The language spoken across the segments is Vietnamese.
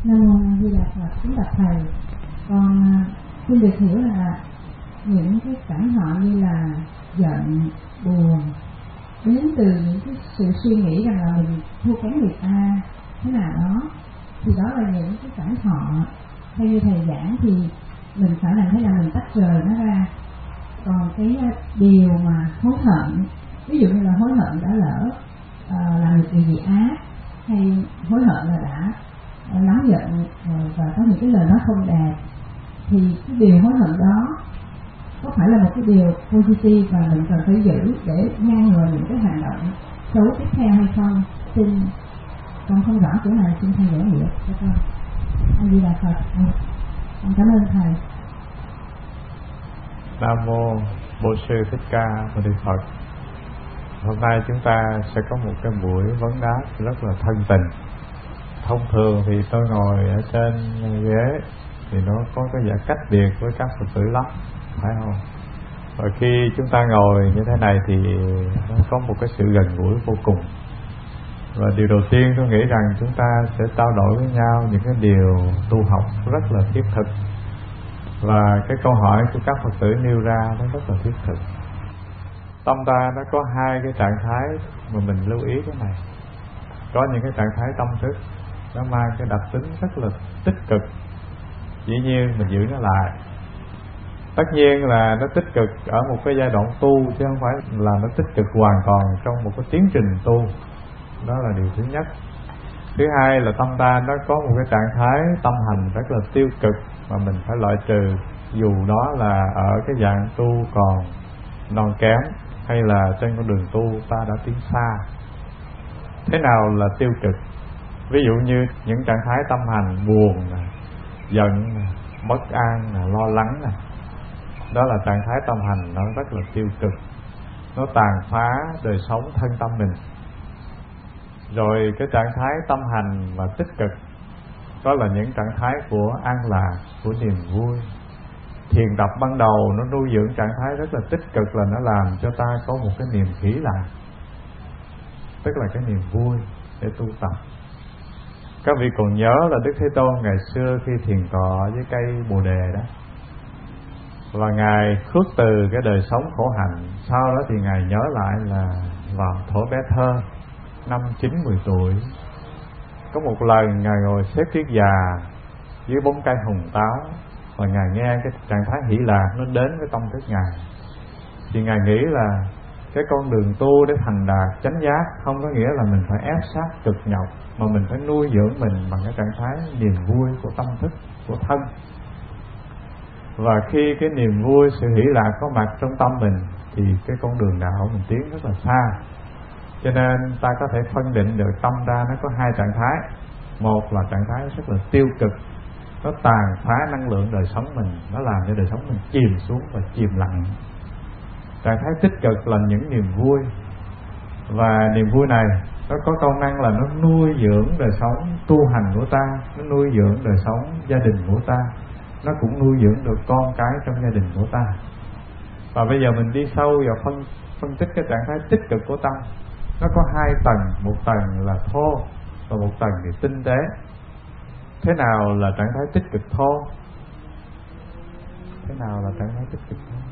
Nam mô A Di Đà Phật. Kính bạch thầy, con xin được hiểu là những cái cảnh họ như là giận, buồn đến từ những cái sự suy nghĩ rằng là mình thua kém người ta thế nào đó, thì đó là những cái cảnh họ. Theo như thầy giảng thì mình phải làm thế nào mình tách rời nó ra. Còn cái điều mà hối hận, ví dụ như là hối hận đã lỡ làm được điều gì ác, hay hối hận là đã nóng giận và có những cái lời nói không đẹp, thì cái điều hối hận đó có phải là một cái điều positive và mình cần phải giữ để ngăn ngừa những cái hành động xấu tiếp theo hay không? Xin, con không rõ chỗ này, xin thầy giải nghĩa cho con. A Di Đà Phật. Con cảm ơn thầy. Nam mô Bổn Sư Thích Ca Mâu Ni Phật. Hôm nay chúng ta sẽ có một cái buổi vấn đáp rất là thân tình. Thông thường thì tôi ngồi ở trên ghế thì nó có cái vẻ cách biệt với các Phật tử lắm, phải không? Và khi chúng ta ngồi như thế này thì nó có một cái sự gần gũi vô cùng. Và điều đầu tiên tôi nghĩ rằng chúng ta sẽ trao đổi với nhau những cái điều tu học rất là thiết thực. Và cái câu hỏi của các Phật tử nêu ra nó rất là thiết thực. Tâm ta nó có hai cái trạng thái mà mình lưu ý cái này. Có những cái trạng thái tâm thức nó mang cái đặc tính rất là tích cực, dĩ nhiên mình giữ nó lại. Tất nhiên là nó tích cực ở một cái giai đoạn tu, chứ không phải là nó tích cực hoàn toàn trong một cái tiến trình tu. Đó là điều thứ nhất. Thứ hai là tâm ta nó có một cái trạng thái tâm hành rất là tiêu cực mà mình phải loại trừ, dù đó là ở cái dạng tu còn non kém hay là trên con đường tu ta đã tiến xa. Thế nào là tiêu cực? Ví dụ như những trạng thái tâm hành buồn, giận, bất an, lo lắng, đó là trạng thái tâm hành nó rất là tiêu cực. Nó tàn phá đời sống thân tâm mình. Rồi cái trạng thái tâm hành và tích cực, đó là những trạng thái của an lạc, của niềm vui. Thiền tập ban đầu nó nuôi dưỡng trạng thái rất là tích cực, là nó làm cho ta có một cái niềm hỷ lạc, tức là cái niềm vui để tu tập. Các vị còn nhớ là Đức Thế Tôn ngày xưa khi thiền tọa với cây Bồ Đề đó, và Ngài khước từ cái đời sống khổ hạnh. Sau đó thì Ngài nhớ lại là vào thuở bé thơ, năm 9-10 tuổi, có một lần Ngài ngồi xếp kiết già dưới bóng cây hồng táo, và Ngài nghe cái trạng thái hỷ lạc nó đến với tâm thức Ngài. Thì Ngài nghĩ là cái con đường tu để thành đạt chánh giác không có nghĩa là mình phải ép sát cực nhọc, mà mình phải nuôi dưỡng mình bằng cái trạng thái niềm vui của tâm thức, của thân. Và khi cái niềm vui, sự hỷ lạc có mặt trong tâm mình thì cái con đường đạo mình tiến rất là xa. Cho nên ta có thể phân định được tâm ta nó có hai trạng thái. Một là trạng thái rất là tiêu cực, nó tàn phá năng lượng đời sống mình, nó làm cho đời sống mình chìm xuống và chìm lặng. Trạng thái tích cực là những niềm vui, và niềm vui này nó có công năng là nó nuôi dưỡng đời sống tu hành của ta, nó nuôi dưỡng đời sống gia đình của ta, nó cũng nuôi dưỡng được con cái trong gia đình của ta. Và bây giờ mình đi sâu vào phân tích cái trạng thái tích cực của tâm. Nó có hai tầng, một tầng là thô và một tầng thì tinh tế. Thế nào là trạng thái tích cực thô? Thế nào là trạng thái tích cực thô?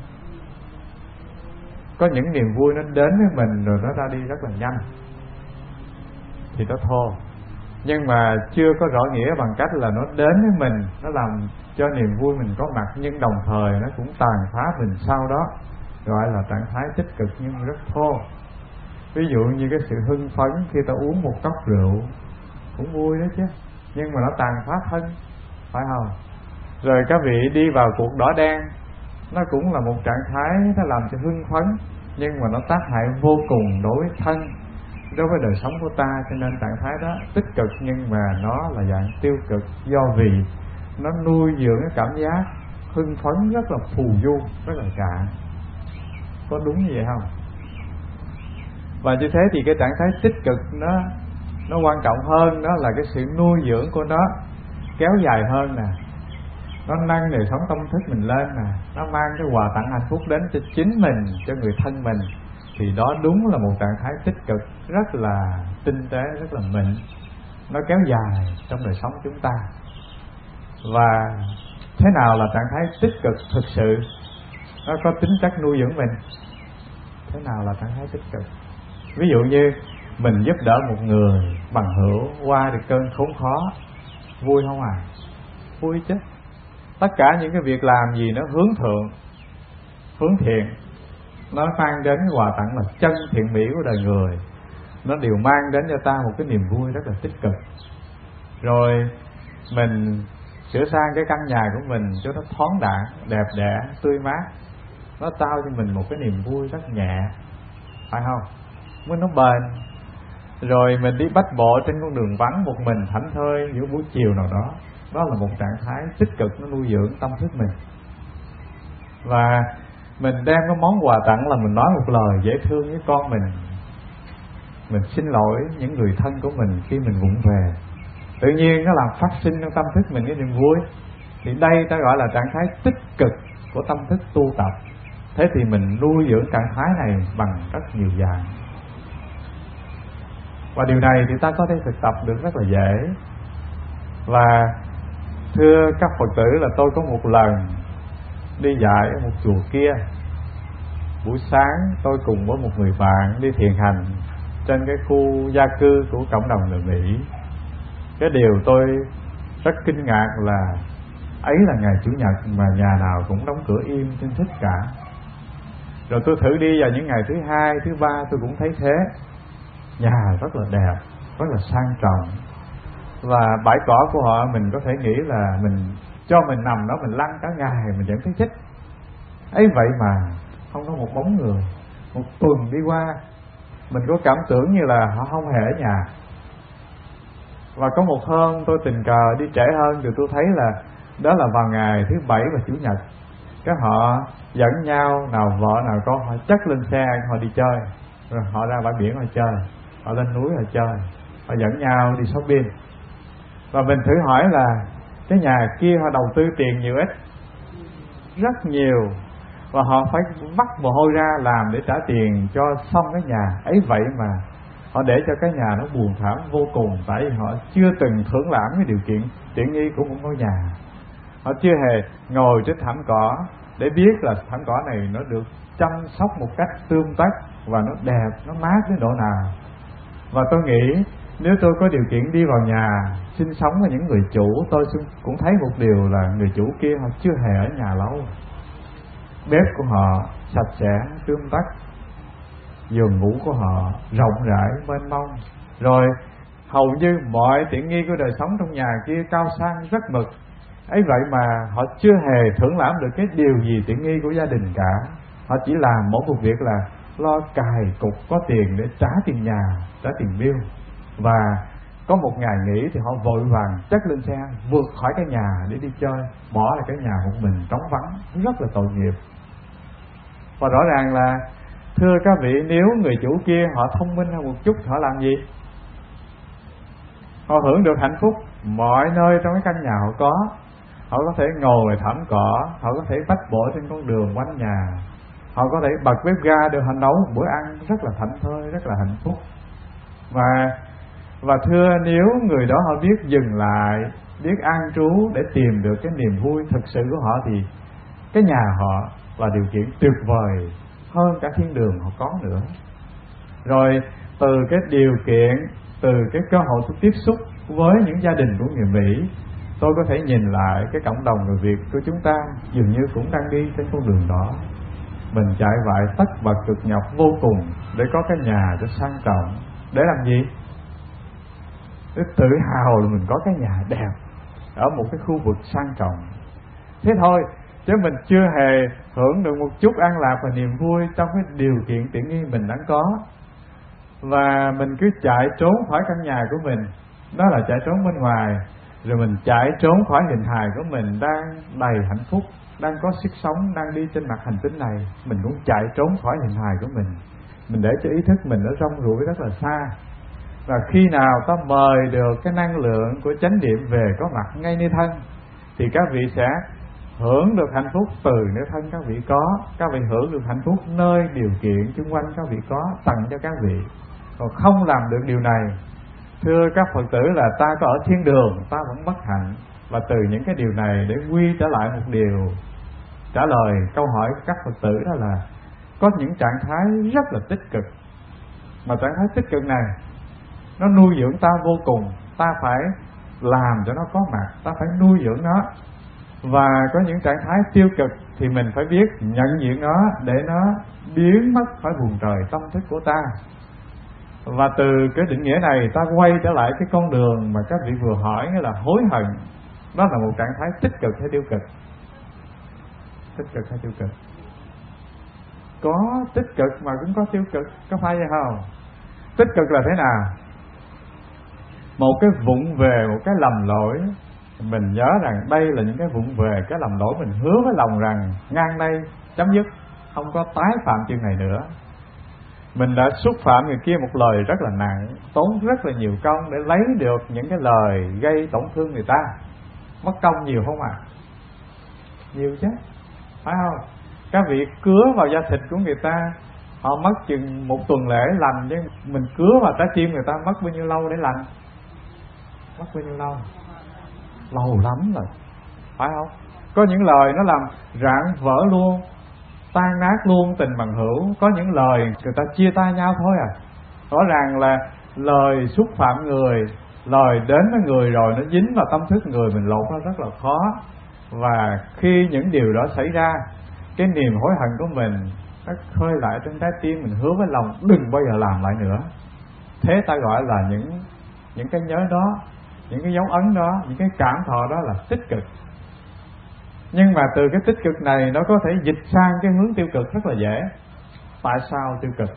Có những niềm vui nó đến với mình rồi nó ra đi rất là nhanh, thì nó thô. Nhưng mà chưa có rõ nghĩa bằng cách là nó đến với mình, nó làm cho niềm vui mình có mặt, nhưng đồng thời nó cũng tàn phá mình sau đó, gọi là trạng thái tích cực nhưng rất thô. Ví dụ như cái sự hưng phấn khi ta uống một cốc rượu cũng vui đó chứ, nhưng mà nó tàn phá thân, phải không? Rồi các vị đi vào cuộc đỏ đen, nó cũng là một trạng thái nó làm cho hưng phấn, nhưng mà nó tác hại vô cùng đối với thân, đối với đời sống của ta. Cho nên trạng thái đó tích cực nhưng mà nó là dạng tiêu cực, do vì nó nuôi dưỡng cái cảm giác hưng phấn rất là phù du, rất là cạn. Có đúng như vậy không? Và như thế thì cái trạng thái tích cực nó quan trọng hơn, đó là cái sự nuôi dưỡng của nó kéo dài hơn nè, nó nâng đời sống tâm thức mình lên nè, nó mang cái quà tặng hạnh phúc đến cho chính mình, cho người thân mình. Thì đó đúng là một trạng thái tích cực rất là tinh tế, rất là mịn. nó kéo dài trong đời sống chúng ta. Và thế nào là trạng thái tích cực thực sự, nó có tính chất nuôi dưỡng mình? Thế nào là trạng thái tích cực? Ví dụ như mình giúp đỡ một người bằng hữu qua được cơn khốn khó, vui không à? Vui chứ. Tất cả những cái việc làm gì nó hướng thượng, hướng thiện, nó mang đến cái quà tặng là chân thiện mỹ của đời người, nó đều mang đến cho ta một cái niềm vui rất là tích cực. Rồi mình sửa sang cái căn nhà của mình cho nó thoáng đãng, đẹp đẽ, tươi mát, nó trao cho mình một cái niềm vui rất nhẹ, phải không? Mới nó bền. Rồi mình đi bách bộ trên con đường vắng một mình thảnh thơi giữa buổi chiều nào đó, đó là một trạng thái tích cực, nó nuôi dưỡng tâm thức mình. Và mình đem cái món quà tặng là mình nói một lời dễ thương với con mình xin lỗi những người thân của mình khi mình vụng về, tự nhiên nó làm phát sinh trong tâm thức mình cái niềm vui. Thì đây ta gọi là trạng thái tích cực của tâm thức tu tập. Thế thì mình nuôi dưỡng trạng thái này bằng rất nhiều dạng, và điều này thì ta có thể thực tập được rất là dễ. Và thưa các Phật tử, là tôi có một lần đi dạy ở một chùa kia. Buổi sáng tôi cùng với một người bạn đi thiền hành trên cái khu gia cư của cộng đồng người Mỹ. Cái điều tôi rất kinh ngạc là ấy là ngày Chủ nhật mà nhà nào cũng đóng cửa im trên thích cả. Rồi tôi thử đi vào những ngày thứ hai, thứ ba, tôi cũng thấy thế. Nhà rất là đẹp, rất là sang trọng, và bãi cỏ của họ mình có thể nghĩ là mình cho mình nằm đó mình lăn cả ngày mình vẫn thấy thích. Ấy vậy mà không có một bóng người. Một tuần đi qua mình có cảm tưởng như là họ không hề ở nhà. Và có một hôm tôi tình cờ đi trễ hơn thì tôi thấy là đó là vào ngày thứ bảy và Chủ nhật, các họ dẫn nhau, nào vợ nào con, họ chất lên xe, họ đi chơi. Rồi họ ra bãi biển họ chơi, họ lên núi họ chơi, họ dẫn nhau đi shopping. Và mình thử hỏi là cái nhà kia họ đầu tư tiền nhiều ít, rất nhiều, và họ phải vắt mồ hôi ra làm để trả tiền cho xong cái nhà. Ấy vậy mà họ để cho cái nhà nó buồn thảm vô cùng, tại vì họ chưa từng thưởng lãm cái điều kiện tiện nghi của một ngôi nhà. Họ chưa hề ngồi trên thảm cỏ để biết là thảm cỏ này nó được chăm sóc một cách tươm tất và nó đẹp, nó mát đến độ nào. Và tôi nghĩ nếu tôi có điều kiện đi vào nhà sinh sống với những người chủ, tôi cũng thấy một điều là người chủ kia họ chưa hề ở nhà lâu. Bếp của họ sạch sẽ, tươm tất, giường ngủ của họ rộng rãi, mênh mông. Rồi hầu như mọi tiện nghi của đời sống trong nhà kia cao sang rất mực. Ấy vậy mà họ chưa hề thưởng lãm được cái điều gì tiện nghi của gia đình cả. Họ chỉ làm mỗi một việc là lo cài cục có tiền để trả tiền nhà, trả tiền bill. Và có một ngày nghỉ thì họ vội vàng chất lên xe vượt khỏi cái nhà để đi chơi, bỏ lại cái nhà một mình trống vắng, rất là tội nghiệp. Và rõ ràng là thưa các vị, nếu người chủ kia họ thông minh hơn một chút, họ làm gì? Họ hưởng được hạnh phúc mọi nơi trong cái căn nhà họ có. Họ có thể ngồi thảm cỏ, họ có thể bách bộ trên con đường quanh nhà, họ có thể bật bếp ga để họ nấu một bữa ăn rất là thảnh thơi, rất là hạnh phúc. Và thưa, nếu người đó họ biết dừng lại, biết an trú để tìm được cái niềm vui thực sự của họ, thì cái nhà họ là điều kiện tuyệt vời hơn cả thiên đường họ có nữa. Rồi từ cái điều kiện, từ cái cơ hội tiếp xúc với những gia đình của người Mỹ, tôi có thể nhìn lại cái cộng đồng người Việt của chúng ta dường như cũng đang đi trên con đường đó. Mình chạy vại tất bật cực nhọc vô cùng để có cái nhà cho sang trọng. Để làm gì? Để tự hào là mình có cái nhà đẹp ở một cái khu vực sang trọng. Thế thôi, chứ mình chưa hề hưởng được một chút an lạc và niềm vui trong cái điều kiện tiện nghi mình đang có. Và mình cứ chạy trốn khỏi căn nhà của mình, đó là chạy trốn bên ngoài. Rồi mình chạy trốn khỏi hình hài của mình đang đầy hạnh phúc, đang có sức sống, đang đi trên mặt hành tinh này. Mình cũng chạy trốn khỏi hình hài của mình. Mình để cho ý thức mình nó rong ruổi rất là xa. Và khi nào ta mời được cái năng lượng của chánh niệm về có mặt ngay nơi thân, thì các vị sẽ hưởng được hạnh phúc từ nơi thân các vị có. Các vị hưởng được hạnh phúc nơi điều kiện xung quanh các vị có, tặng cho các vị. Còn không làm được điều này Thưa các Phật tử là ta có ở thiên đường ta vẫn bất hạnh. Và từ những cái điều này để quy trở lại một điều, trả lời câu hỏi của các Phật tử đó là có những trạng thái rất là tích cực, mà trạng thái tích cực này nó nuôi dưỡng ta vô cùng. Ta phải làm cho nó có mặt, ta phải nuôi dưỡng nó. Và có những trạng thái tiêu cực thì mình phải biết nhận diện nó để nó biến mất khỏi vùng trời tâm thức của ta. Và từ cái định nghĩa này ta quay trở lại cái con đường mà các vị vừa hỏi, nghĩa là hối hận. Đó là một trạng thái tích cực hay tiêu cực? Tích cực hay tiêu cực? Có tích cực mà cũng có tiêu cực, có phải vậy không? Tích cực là thế nào? Một cái vụng về, một cái lầm lỗi, mình nhớ rằng đây là những cái vụng về, cái lầm lỗi, mình hứa với lòng rằng ngang đây chấm dứt, không có tái phạm chuyện này nữa. Mình đã xúc phạm người kia một lời rất là nặng, tốn rất là nhiều công để lấy được những cái lời gây tổn thương người ta. Mất công nhiều không ạ? Nhiều chứ, phải không? Các vị cứa vào da thịt của người ta, họ mất chừng 1 tuần lễ lành, chứ mình cứa vào trái tim người ta mất bao nhiêu lâu để lành? Mất bao nhiêu lâu? Lâu lắm rồi, phải không? Có những lời nó làm rạn vỡ luôn, tan nát luôn tình bằng hữu. Có những lời người ta chia tay nhau thôi à. Rõ ràng là lời xúc phạm người, lời đến với người rồi nó dính vào tâm thức người, mình lột nó rất là khó. Và khi những điều đó xảy ra, cái niềm hối hận của mình nó khơi lại trong trái tim, mình hứa với lòng đừng bao giờ làm lại nữa. Thế ta gọi là những cái nhớ đó, những cái dấu ấn đó, những cái cảm thọ đó là tích cực. Nhưng mà từ cái tích cực này nó có thể dịch sang cái hướng tiêu cực rất là dễ. Tại sao tiêu cực?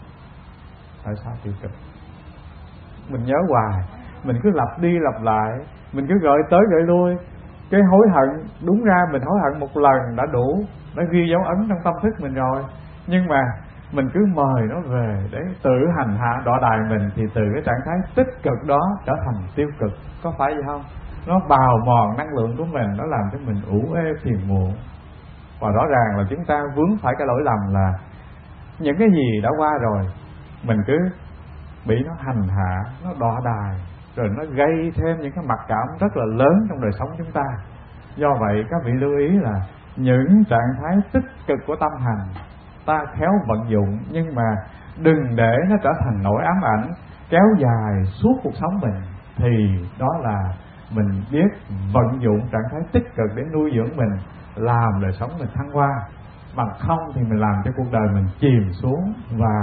Tại sao tiêu cực? Mình nhớ hoài, mình cứ lặp đi lặp lại, mình cứ gợi tới gợi lui. Cái hối hận, đúng ra mình hối hận một lần đã đủ, đã ghi dấu ấn trong tâm thức mình rồi. Nhưng mà mình cứ mời nó về để tự hành hạ đọa đài mình, thì từ cái trạng thái tích cực đó trở thành tiêu cực. Có phải vậy không? Nó bào mòn năng lượng của mình, nó làm cho mình ủ ê phiền muộn. Và rõ ràng là chúng ta vướng phải cái lỗi lầm là những cái gì đã qua rồi mình cứ bị nó hành hạ, nó đọa đài, rồi nó gây thêm những cái mặc cảm rất là lớn trong đời sống chúng ta. Do vậy các vị lưu ý là những trạng thái tích cực của tâm hành ta khéo vận dụng, nhưng mà đừng để nó trở thành nỗi ám ảnh kéo dài suốt cuộc sống mình. Thì đó là mình biết vận dụng trạng thái tích cực để nuôi dưỡng mình, làm đời sống mình thăng hoa. Bằng không thì mình làm cho cuộc đời mình chìm xuống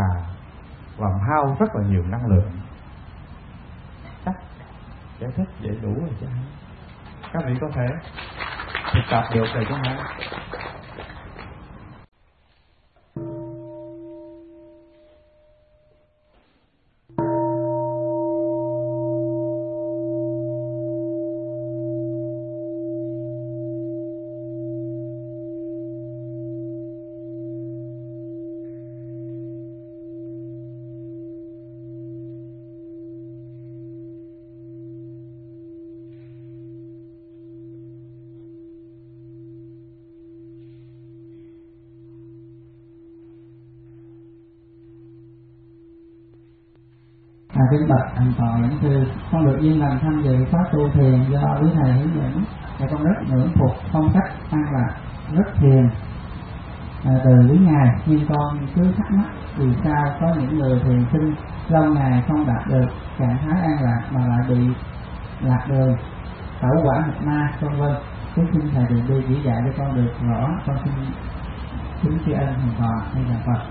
và hao rất là nhiều năng lượng. Chắc giải thích vậy đủ rồi chứ. Các vị có thể thực tập được rồi chứ hả? Kính bạch anh tòa lãnh sư, con được duyên lành tham dự khóa tu thiền do quý thầy hướng dẫn, và con rất ngưỡng phục phong cách an lạc, rất thiền từ quý ngài. Nhưng con cứ thắc mắc vì sao có những người thiền sinh lâu ngày không đạt được trạng thái an lạc mà lại bị lạc đường, tẩu quả nhập ma, vân vân. Kính xin thầy đường đi chỉ dạy cho con được rõ. Con xin kính tri ân thầy tòa hay là Phật.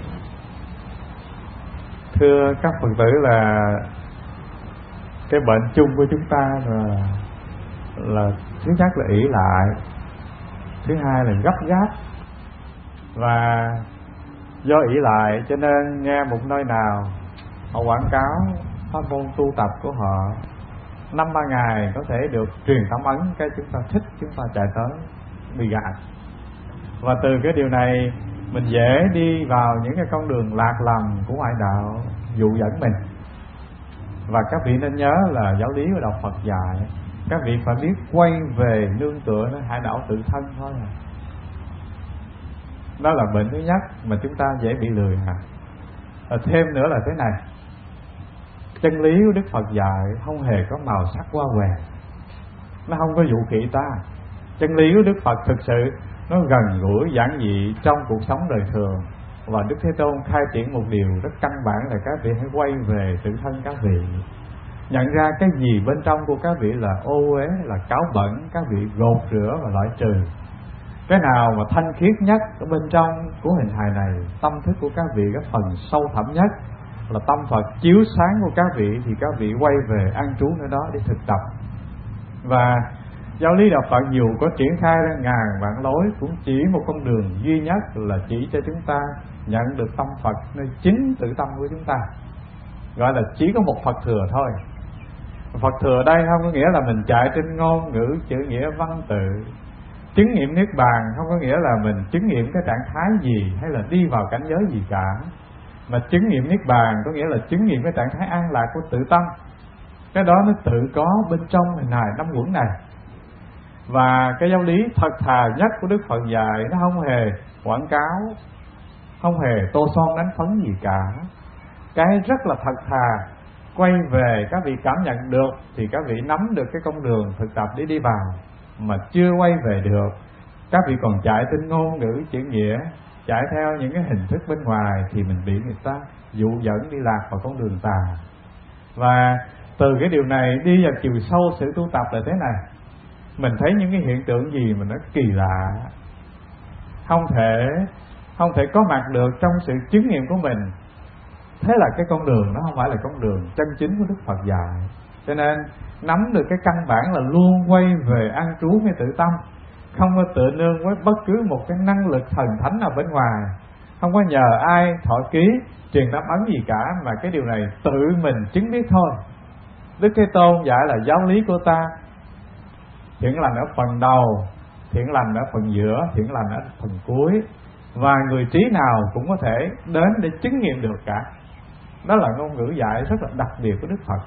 Thưa các Phật tử là cái bệnh chung của chúng ta là thứ nhất là ỷ lại, thứ hai là gấp gáp. Và do ỷ lại cho nên nghe một nơi nào họ quảng cáo pháp môn tu tập của họ 5-3 ngày có thể được truyền tấm ấn, cái chúng ta thích chúng ta chạy tới bị gạt. Và từ cái điều này mình dễ đi vào những cái con đường lạc lầm của ngoại đạo dụ dẫn mình. Và các vị nên nhớ là giáo lý của đạo Phật dạy các vị phải biết quay về nương tựa nơi hải đảo tự thân thôi. Đó là bệnh thứ nhất mà chúng ta dễ bị lười. Thêm nữa là thế này, chân lý của Đức Phật dạy không hề có màu sắc hoa hòe, nó không có dụ khị ta. Chân lý của Đức Phật thực sự nó gần gũi giản dị trong cuộc sống đời thường. Và Đức Thế Tôn khai triển một điều rất căn bản là các vị hãy quay về tự thân các vị, nhận ra cái gì bên trong của các vị là ô uế, là cáo bẩn, các vị gột rửa và loại trừ. Cái nào mà thanh khiết nhất ở bên trong của hình hài này, tâm thức của các vị, cái phần sâu thẳm nhất là tâm Phật chiếu sáng của các vị, thì các vị quay về an trú nơi đó để thực tập. Và giáo lý đạo Phật dù có triển khai ra ngàn vạn lối, cũng chỉ một con đường duy nhất là chỉ cho chúng ta nhận được tâm Phật nơi chính tự tâm của chúng ta, gọi là chỉ có một Phật thừa thôi. Phật thừa đây không có nghĩa là mình chạy trên ngôn ngữ chữ nghĩa văn tự. Chứng nghiệm Niết Bàn không có nghĩa là mình chứng nghiệm cái trạng thái gì hay là đi vào cảnh giới gì cả, mà chứng nghiệm Niết Bàn có nghĩa là chứng nghiệm cái trạng thái an lạc của tự tâm. Cái đó nó tự có bên trong hình hài năm uẩn này. Và cái giáo lý thật thà nhất của Đức Phật dạy nó không hề quảng cáo, không hề tô son đánh phấn gì cả. Cái rất là thật thà, quay về các vị cảm nhận được thì các vị nắm được cái con đường thực tập để đi vào. Mà chưa quay về được, các vị còn chạy trên ngôn ngữ chữ nghĩa, chạy theo những cái hình thức bên ngoài, thì mình bị người ta dụ dẫn đi lạc vào con đường tà. Và từ cái điều này đi vào chiều sâu sự tu tập là thế này. Mình thấy những cái hiện tượng gì mà nó kỳ lạ, không thể có mặt được trong sự chứng nghiệm của mình. Thế là cái con đường nó không phải là con đường chân chính của Đức Phật dạy. Cho nên nắm được cái căn bản là luôn quay về an trú ngay tự tâm, không có tựa nương với bất cứ một cái năng lực thần thánh nào bên ngoài, không có nhờ ai thọ ký truyền đáp ấn gì cả, mà cái điều này tự mình chứng biết thôi. Đức Thế Tôn dạy là giáo lý của ta thiện lành ở phần đầu, thiện lành ở phần giữa, thiện lành ở phần cuối, và người trí nào cũng có thể đến để chứng nghiệm được cả. Đó là ngôn ngữ dạy rất là đặc biệt của Đức Phật.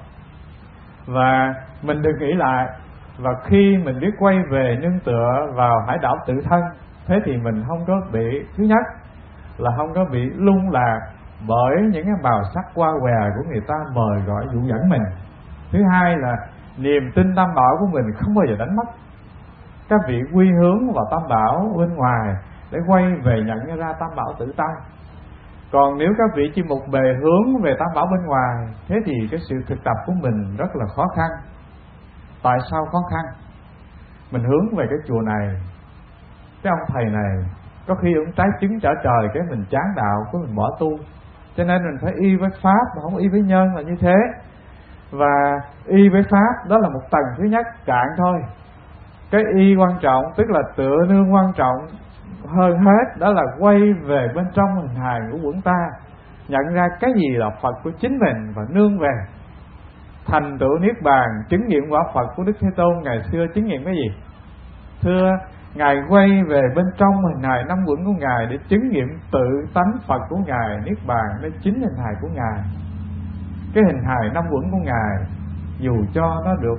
Và mình đừng nghĩ lại, và khi mình biết quay về nương tựa vào hải đảo tự thân, thế thì mình không có bị, thứ nhất là không có bị lung lạc bởi những cái màu sắc hoa hòe của người ta mời gọi dụ dẫn mình. Thứ hai là niềm tin tam bảo của mình không bao giờ đánh mất. Các vị quy hướng vào tam bảo bên ngoài để quay về nhận ra tam bảo tự tâm. Còn nếu các vị chỉ một bề hướng về tam bảo bên ngoài, thế thì cái sự thực tập của mình rất là khó khăn. Tại sao khó khăn? Mình hướng về cái chùa này, cái ông thầy này có khi ông trái chứng trở trời, cái mình chán đạo, cái mình bỏ tu. Cho nên mình phải y với pháp mà không y với nhân là như thế. Và y với pháp đó là một tầng thứ nhất cạn thôi. Cái y quan trọng, tức là tựa nương quan trọng hơn hết, đó là quay về bên trong hình hài của quẩn ta, nhận ra cái gì là Phật của chính mình và nương về. Thành tựu Niết Bàn, chứng nghiệm quả Phật của Đức Thế Tôn ngày xưa chứng nghiệm cái gì? Thưa, Ngài quay về bên trong hình hài năm uẩn của Ngài để chứng nghiệm tự tánh Phật của Ngài, Niết Bàn với chính hình hài của Ngài. Cái hình hài năm uẩn của Ngài dù cho nó được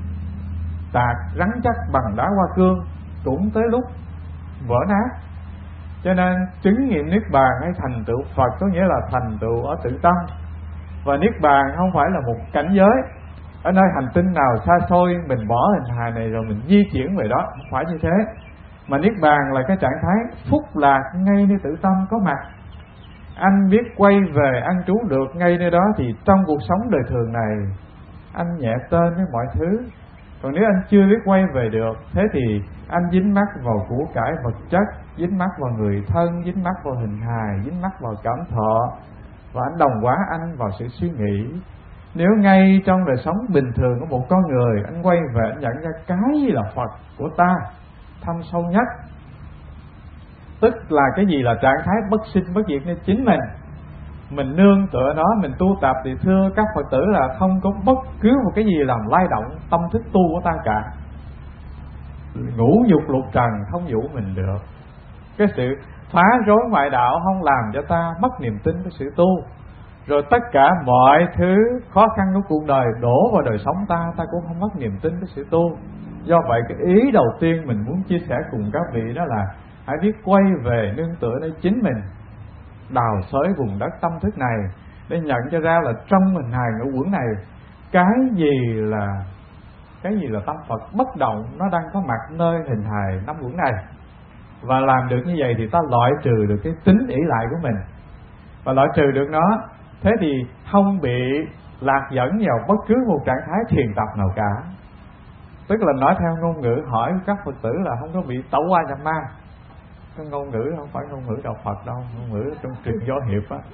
tạc rắn chắc bằng đá hoa cương cũng tới lúc vỡ nát. Cho nên chứng nghiệm Niết Bàn hay thành tựu Phật có nghĩa là thành tựu ở tự tâm. Và Niết Bàn không phải là một cảnh giới ở nơi hành tinh nào xa xôi mình bỏ hình hài này rồi mình di chuyển về đó, không phải như thế. Mà Niết Bàn là cái trạng thái phúc lạc ngay nơi tự tâm có mặt. Anh biết quay về ăn trú được ngay nơi đó thì trong cuộc sống đời thường này anh nhẹ tên với mọi thứ. Còn nếu anh chưa biết quay về được, thế thì anh dính mắc vào của cải vật chất, dính mắc vào người thân, dính mắc vào hình hài, dính mắc vào cảm thọ, và anh đồng hóa anh vào sự suy nghĩ. Nếu ngay trong đời sống bình thường của một con người, anh quay về anh nhận ra cái gì là Phật của ta thâm sâu nhất, tức là cái gì là trạng thái bất sinh bất diệt nên chính mình nương tựa nó, mình tu tập, thì thưa các Phật tử là không có bất cứ một cái gì làm lay động tâm thức tu của ta cả. Ngũ dục lục trần không dụ mình được. Cái sự phá rối ngoại đạo không làm cho ta mất niềm tin với sự tu. Rồi tất cả mọi thứ khó khăn của cuộc đời đổ vào đời sống ta cũng không mất niềm tin với sự tu. Do vậy cái ý đầu tiên mình muốn chia sẻ cùng các vị đó là hãy biết quay về nương tựa nơi chính mình, đào xới vùng đất tâm thức này để nhận cho ra là trong hình hài ngũ uẩn này cái gì là tâm Phật bất động, nó đang có mặt nơi hình hài năm uẩn này. Và làm được như vậy thì ta loại trừ được cái tính ỷ lại của mình, và loại trừ được nó, thế thì không bị lạc dẫn vào bất cứ một trạng thái thiền tập nào cả. Tức là nói theo ngôn ngữ hỏi các Phật tử là không có bị tẩu qua nhập ma. Cái ngôn ngữ không phải ngôn ngữ đạo Phật đâu, ngôn ngữ trong truyền võ hiệp á.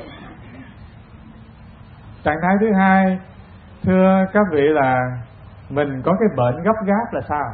Trạng thái thứ hai, thưa các vị, là mình có cái bệnh gấp gáp là sao?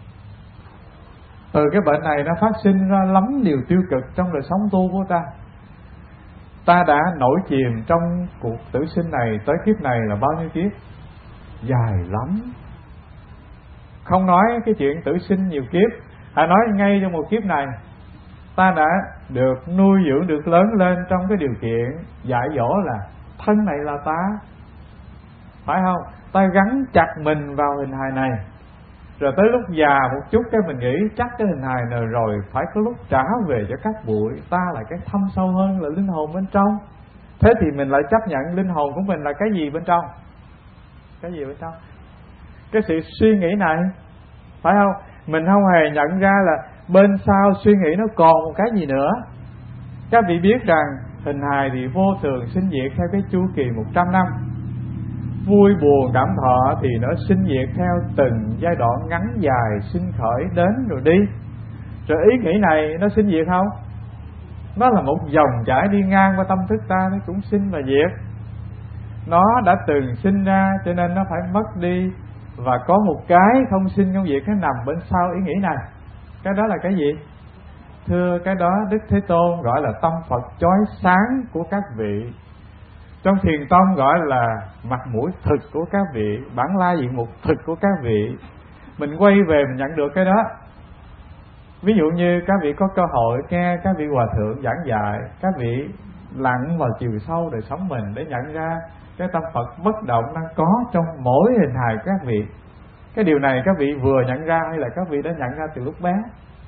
Từ cái bệnh này nó phát sinh ra lắm điều tiêu cực trong đời sống tu của ta. Ta đã nổi chìm trong cuộc tử sinh này tới kiếp này là bao nhiêu kiếp? Dài lắm. Không nói cái chuyện tử sinh nhiều kiếp, hãy nói ngay trong một kiếp này ta đã được nuôi dưỡng, được lớn lên trong cái điều kiện dạy dỗ là thân này là ta, phải không? Ta gắn chặt mình vào hình hài này, rồi tới lúc già một chút cái mình nghĩ chắc cái hình hài này rồi phải có lúc trả về cho các bụi. Ta là cái thâm sâu hơn là linh hồn bên trong. Thế thì mình lại chấp nhận linh hồn của mình là cái gì bên trong? Cái gì bên trong? Cái sự suy nghĩ này, phải không? Mình không hề nhận ra là bên sau suy nghĩ nó còn một cái gì nữa. Các vị biết rằng hình hài thì vô thường sinh diệt theo cái chu kỳ 100 năm. Vui buồn cảm thọ thì nó sinh diệt theo từng giai đoạn ngắn dài, sinh khởi đến rồi đi. Rồi ý nghĩ này nó sinh diệt không? Nó là một dòng chảy đi ngang qua tâm thức ta, nó cũng sinh và diệt. Nó đã từng sinh ra cho nên nó phải mất đi. Và có một cái không sinh không diệt, nó nằm bên sau ý nghĩ này. Cái đó là cái gì? Thưa, cái đó Đức Thế Tôn gọi là tâm Phật chói sáng của các vị. Trong Thiền Tông gọi là mặt mũi thực của các vị, bản lai diện mục thực của các vị. Mình quay về mình nhận được cái đó. Ví dụ như các vị có cơ hội nghe các vị hòa thượng giảng dạy, các vị lặn vào chiều sâu đời sống mình để nhận ra cái tâm Phật bất động đang có trong mỗi hình hài các vị. Cái điều này các vị vừa nhận ra hay là các vị đã nhận ra từ lúc bé?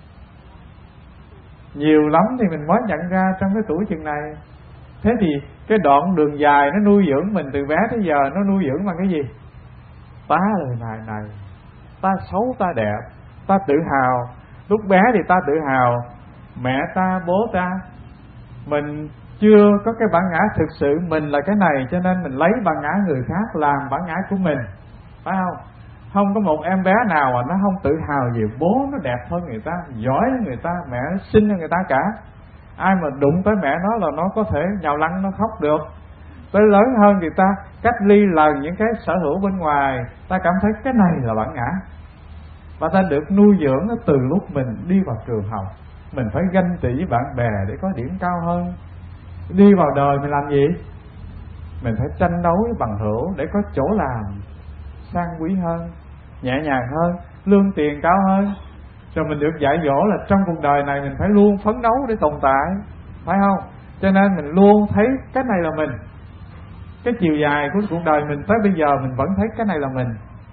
Nhiều lắm thì mình mới nhận ra trong cái tuổi chừng này. Thế thì cái đoạn đường dài nó nuôi dưỡng mình từ bé tới giờ, nó nuôi dưỡng bằng cái gì? Ta là hình hài này, ta xấu ta đẹp, ta tự hào. Lúc bé thì ta tự hào mẹ ta, bố ta. Mình chưa có cái bản ngã thực sự mình là cái này, cho nên mình lấy bản ngã người khác làm bản ngã của mình, phải không? Không có một em bé nào mà nó không tự hào về bố nó đẹp hơn người ta, giỏi hơn người ta, mẹ nó xinh hơn người ta cả. Ai mà đụng tới mẹ nó là nó có thể nhào lăn, nó khóc được. Tới lớn hơn thì ta cách ly lần những cái sở hữu bên ngoài, ta cảm thấy cái này là bản ngã. Và ta được nuôi dưỡng từ lúc mình đi vào trường học. Mình phải ganh tị với bạn bè để có điểm cao hơn. Đi vào đời mình làm gì? Mình phải tranh đấu với bằng hữu để có chỗ làm sang quý hơn, nhẹ nhàng hơn, lương tiền cao hơn. Rồi mình được dạy dỗ là trong cuộc đời này mình phải luôn phấn đấu để tồn tại, phải không? Cho nên mình luôn thấy cái này là mình. Cái chiều dài của cuộc đời mình tới bây giờ mình vẫn thấy cái này là mình.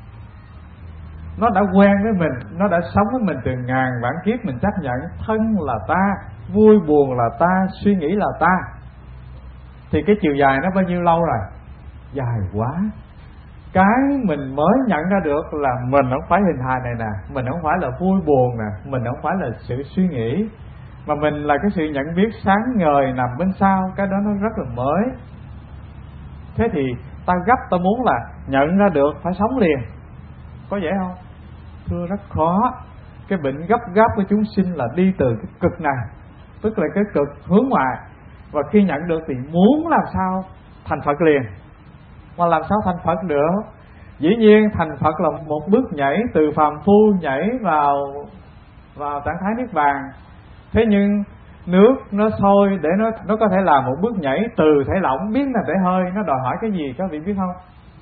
Nó đã quen với mình, nó đã sống với mình từ ngàn vạn kiếp. Mình chấp nhận thân là ta, vui buồn là ta, suy nghĩ là ta. Thì cái chiều dài nó bao nhiêu lâu rồi? Dài quá. Cái mình mới nhận ra được là mình không phải hình hài này nè, mình không phải là vui buồn nè, mình không phải là sự suy nghĩ, mà mình là cái sự nhận biết sáng ngời nằm bên sau. Cái đó nó rất là mới. Thế thì ta gấp, ta muốn là nhận ra được phải sống liền. Có dễ không? Thưa, rất khó. Cái bệnh gấp gáp của chúng sinh là đi từ cái cực này, tức là cái cực hướng ngoại. Và khi nhận được thì muốn làm sao thành Phật liền. Mà làm sao thành Phật được? Dĩ nhiên thành Phật là một bước nhảy từ phàm phu nhảy vào trạng thái niết bàn. Thế nhưng nước nó sôi để nó có thể làm một bước nhảy từ thể lỏng biến thành thể hơi, nó đòi hỏi cái gì các vị biết không?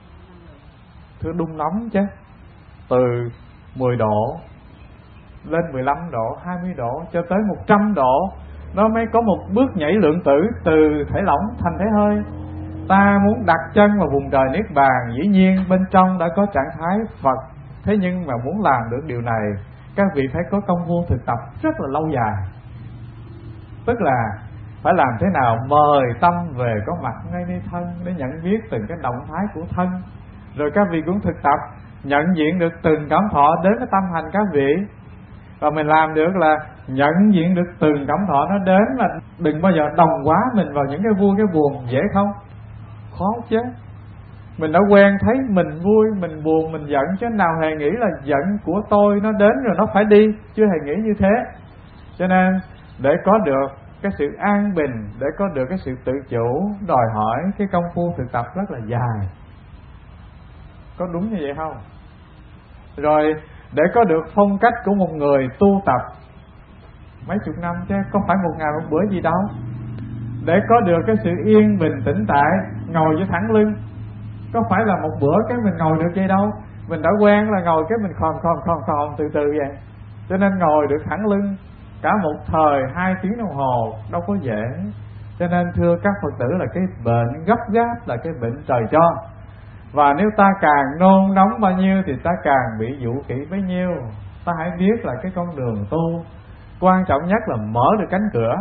Thưa, đun nóng chứ. Từ 10 độ lên 15 độ, 20 độ cho tới 100 độ nó mới có một bước nhảy lượng tử từ thể lỏng thành thể hơi. Ta muốn đặt chân vào vùng trời niết bàn, dĩ nhiên bên trong đã có trạng thái Phật. Thế nhưng mà muốn làm được điều này, các vị phải có công phu thực tập rất là lâu dài. Tức là phải làm thế nào mời tâm về có mặt ngay nơi thân để nhận biết từng cái động thái của thân. Rồi các vị cũng thực tập nhận diện được từng cảm thọ đến cái tâm hành các vị. Và mình làm được là nhận diện được từng cảm thọ nó đến, là đừng bao giờ đồng hóa mình vào những cái vui cái buồn. Dễ không? Khó chứ. Mình đã quen thấy mình vui, mình buồn, mình giận, chứ nào hề nghĩ là giận của tôi nó đến rồi nó phải đi, chưa hề nghĩ như thế. Cho nên để có được cái sự an bình, để có được cái sự tự chủ, đòi hỏi cái công phu thực tập rất là dài. Có đúng như vậy không? Rồi để có được phong cách của một người tu tập mấy chục năm chứ không phải một ngày một bữa gì đâu. Để có được cái sự yên bình tĩnh tại, ngồi với thẳng lưng, có phải là một bữa cái mình ngồi được vậy đâu. Mình đã quen là ngồi cái mình khòn từ từ vậy. Cho nên ngồi được thẳng lưng cả một thời 2 tiếng đồng hồ đâu có dễ. Cho nên thưa các Phật tử là cái bệnh gấp gáp là cái bệnh trời cho. Và nếu ta càng nôn nóng bao nhiêu thì ta càng bị dụ kỵ bấy nhiêu. Ta hãy biết là cái con đường tu quan trọng nhất là mở được cánh cửa.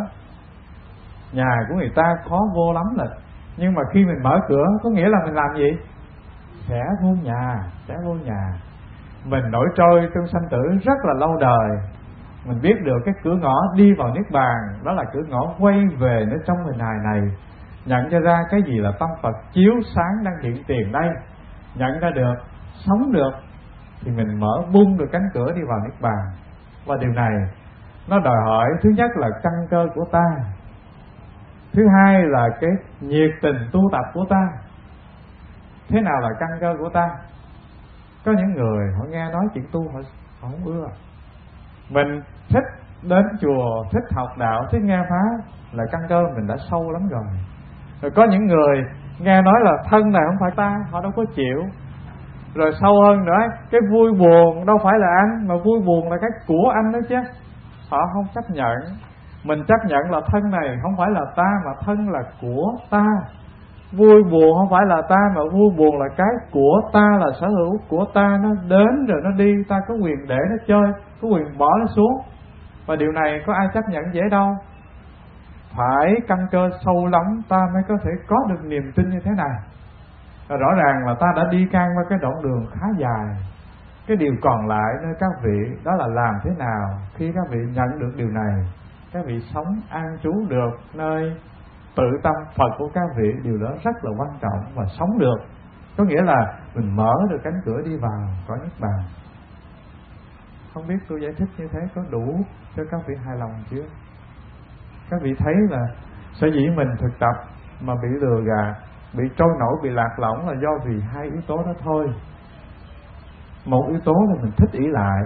Nhà của người ta khó vô lắm là, nhưng mà khi mình mở cửa có nghĩa là mình làm gì? Sẽ vô nhà. Mình nổi trôi trong sanh tử rất là lâu đời. Mình biết được cái cửa ngõ đi vào Niết Bàn, đó là cửa ngõ quay về nơi trong hình hài này. Nhận cho ra cái gì là tâm Phật chiếu sáng đang hiện tiền đây, nhận ra được, sống được, thì mình mở bung được cánh cửa đi vào Niết Bàn. Và điều này nó đòi hỏi thứ nhất là căn cơ của ta, thứ hai là cái nhiệt tình tu tập của ta. Thế nào là căn cơ của ta? Có những người họ nghe nói chuyện tu họ không ưa. Mình thích đến chùa, thích học đạo, thích nghe pháp là căn cơ mình đã sâu lắm rồi. Rồi có những người nghe nói là thân này không phải ta, họ đâu có chịu. Rồi sâu hơn nữa, cái vui buồn đâu phải là anh, mà vui buồn là cái của anh đó chứ. Họ không chấp nhận. Mình chấp nhận là thân này không phải là ta, mà thân là của ta. Vui buồn không phải là ta, mà vui buồn là cái của ta, là sở hữu của ta. Nó đến rồi nó đi, ta có quyền để nó chơi, có quyền bỏ nó xuống. Và điều này có ai chấp nhận dễ đâu. Phải căn cơ sâu lắm ta mới có thể có được niềm tin như thế này. Và rõ ràng là ta đã đi ngang qua cái đoạn đường khá dài. Cái điều còn lại nơi các vị đó là làm thế nào khi các vị nhận được điều này, các vị sống an trú được nơi tự tâm Phật của các vị. Điều đó rất là quan trọng. Và sống được có nghĩa là mình mở được cánh cửa đi vào cõi Niết Bàn. Không biết tôi giải thích như thế có đủ cho các vị hài lòng chưa? Các vị thấy là sở dĩ mình thực tập mà bị lừa gạt, bị trôi nổi, bị lạc lõng là do vì 2 yếu tố đó thôi. Một yếu tố là mình thích ỷ lại,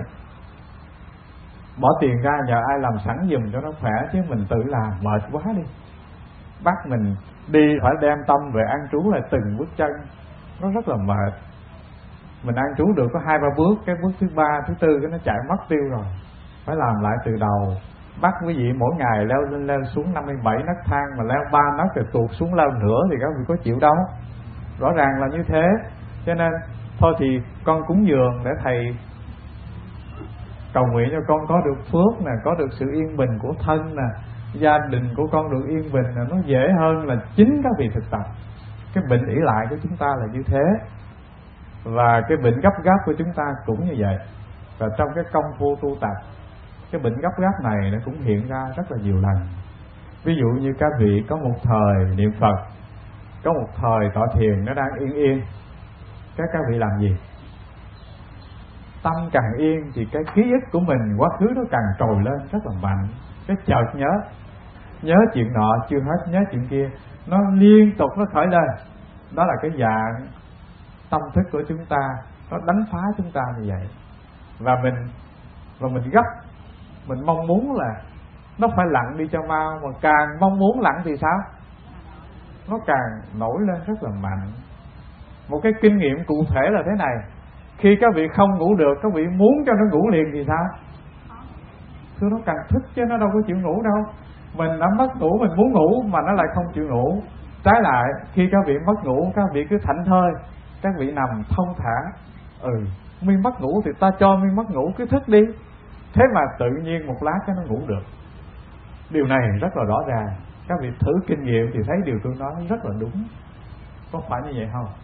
bỏ tiền ra nhờ ai làm sẵn giùm cho nó khỏe, chứ mình tự làm mệt quá đi. Bắt mình đi phải đem tâm về an trú lại từng bước chân, nó rất là mệt. Mình an trú được có 2-3 bước, cái bước thứ 3, thứ 4 cái nó chạy mất tiêu rồi. Phải làm lại từ đầu. Bắt quý vị mỗi ngày leo lên leo xuống 57 nấc thang, mà leo 3 nấc rồi tụt xuống leo nữa thì các vị có chịu đâu. Rõ ràng là như thế. Cho nên thôi thì con cúng dường để thầy cầu nguyện cho con có được phước nè, có được sự yên bình của thân nè, gia đình của con được yên bình nè. Nó dễ hơn là chính các vị thực tập. Cái bệnh ỷ lại của chúng ta là như thế. Và cái bệnh gấp gáp của chúng ta cũng như vậy. Và trong cái công phu tu tập, cái bệnh gấp gáp này nó cũng hiện ra rất là nhiều lần. Ví dụ như các vị có một thời niệm Phật, có một thời tọa thiền nó đang yên yên, các vị làm gì? Tâm càng yên thì cái ký ức của mình quá khứ nó càng trồi lên rất là mạnh. Cái chợt nhớ chuyện nọ chưa hết, nhớ chuyện kia, nó liên tục nó khởi lên. Đó là cái dạng tâm thức của chúng ta, nó đánh phá chúng ta như vậy. Và mình gấp, mình mong muốn là nó phải lặng đi cho mau, mà càng mong muốn lặng thì sao? Nó càng nổi lên rất là mạnh. Một cái kinh nghiệm cụ thể là thế này: khi các vị không ngủ được, các vị muốn cho nó ngủ liền thì sao? Thưa, nó càng thức chứ nó đâu có chịu ngủ đâu. Mình đã mất ngủ, mình muốn ngủ mà nó lại không chịu ngủ. Trái lại, khi các vị mất ngủ, các vị cứ thảnh thơi, các vị nằm thông thả. Mi mất ngủ thì ta cho mi mất ngủ, cứ thức đi. Thế mà tự nhiên một lát cái nó ngủ được. Điều này rất là rõ ràng. Các vị thử kinh nghiệm thì thấy điều tôi nói rất là đúng. Có phải như vậy không?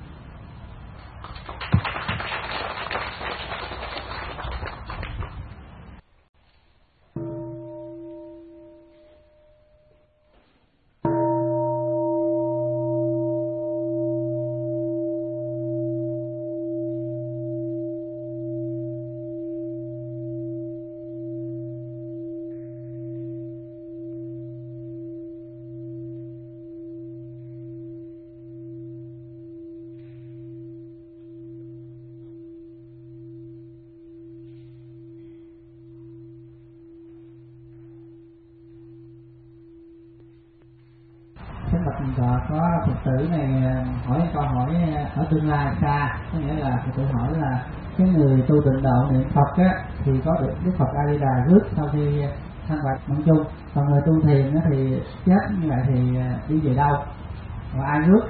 Có Phật tử này hỏi câu hỏi ở tương lai xa, có nghĩa là Phật tử hỏi là cái người tu tịnh độ niệm Phật á thì có được Đức Phật A Di Đà rước sau khi thăng bạch mạng chung, còn người tu thiền á thì chết như vậy thì đi về đâu và ai rước?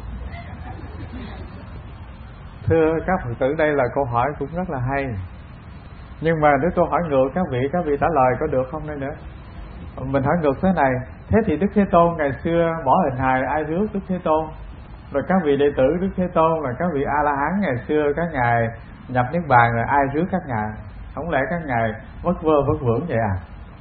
Thưa các Phật tử, đây là câu hỏi cũng rất là hay, nhưng mà nếu tôi hỏi ngược các vị trả lời có được không đây nữa? Mình hỏi ngược thế này: thế thì Đức Thế Tôn ngày xưa bỏ hình hài ai rước Đức Thế Tôn? Rồi các vị đệ tử Đức Thế Tôn là các vị A La Hán ngày xưa, các ngài nhập niết bàn rồi ai rước các ngài? Không lẽ các ngài vất vơ vất vưởng vậy à?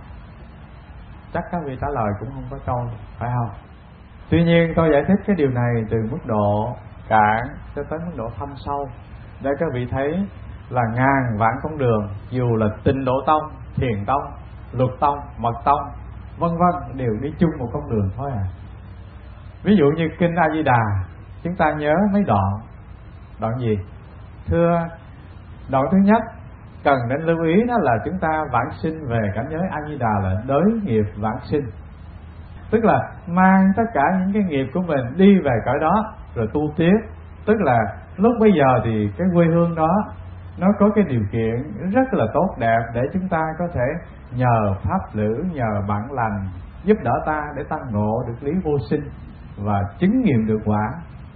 Chắc các vị trả lời cũng không có trôi, phải không? Tuy nhiên tôi giải thích cái điều này từ mức độ cạn cho tới mức độ thâm sâu, để các vị thấy là ngàn vạn con đường, dù là Tịnh Độ Tông, Thiền Tông, Luật Tông, Mật Tông, vân vân, đều đi chung một con đường thôi à. Ví dụ như kinh A Di Đà, chúng ta nhớ mấy đoạn. Đoạn gì? Thưa, đoạn thứ nhất cần đến lưu ý đó là chúng ta vãng sinh về cảnh giới A Di Đà là đới nghiệp vãng sinh, tức là mang tất cả những cái nghiệp của mình đi về cõi đó rồi tu tiếp. Tức là lúc bây giờ thì cái quê hương đó nó có cái điều kiện rất là tốt đẹp để chúng ta có thể nhờ pháp lữ, nhờ bản lành giúp đỡ ta để ta ngộ được lý vô sinh và chứng nghiệm được quả.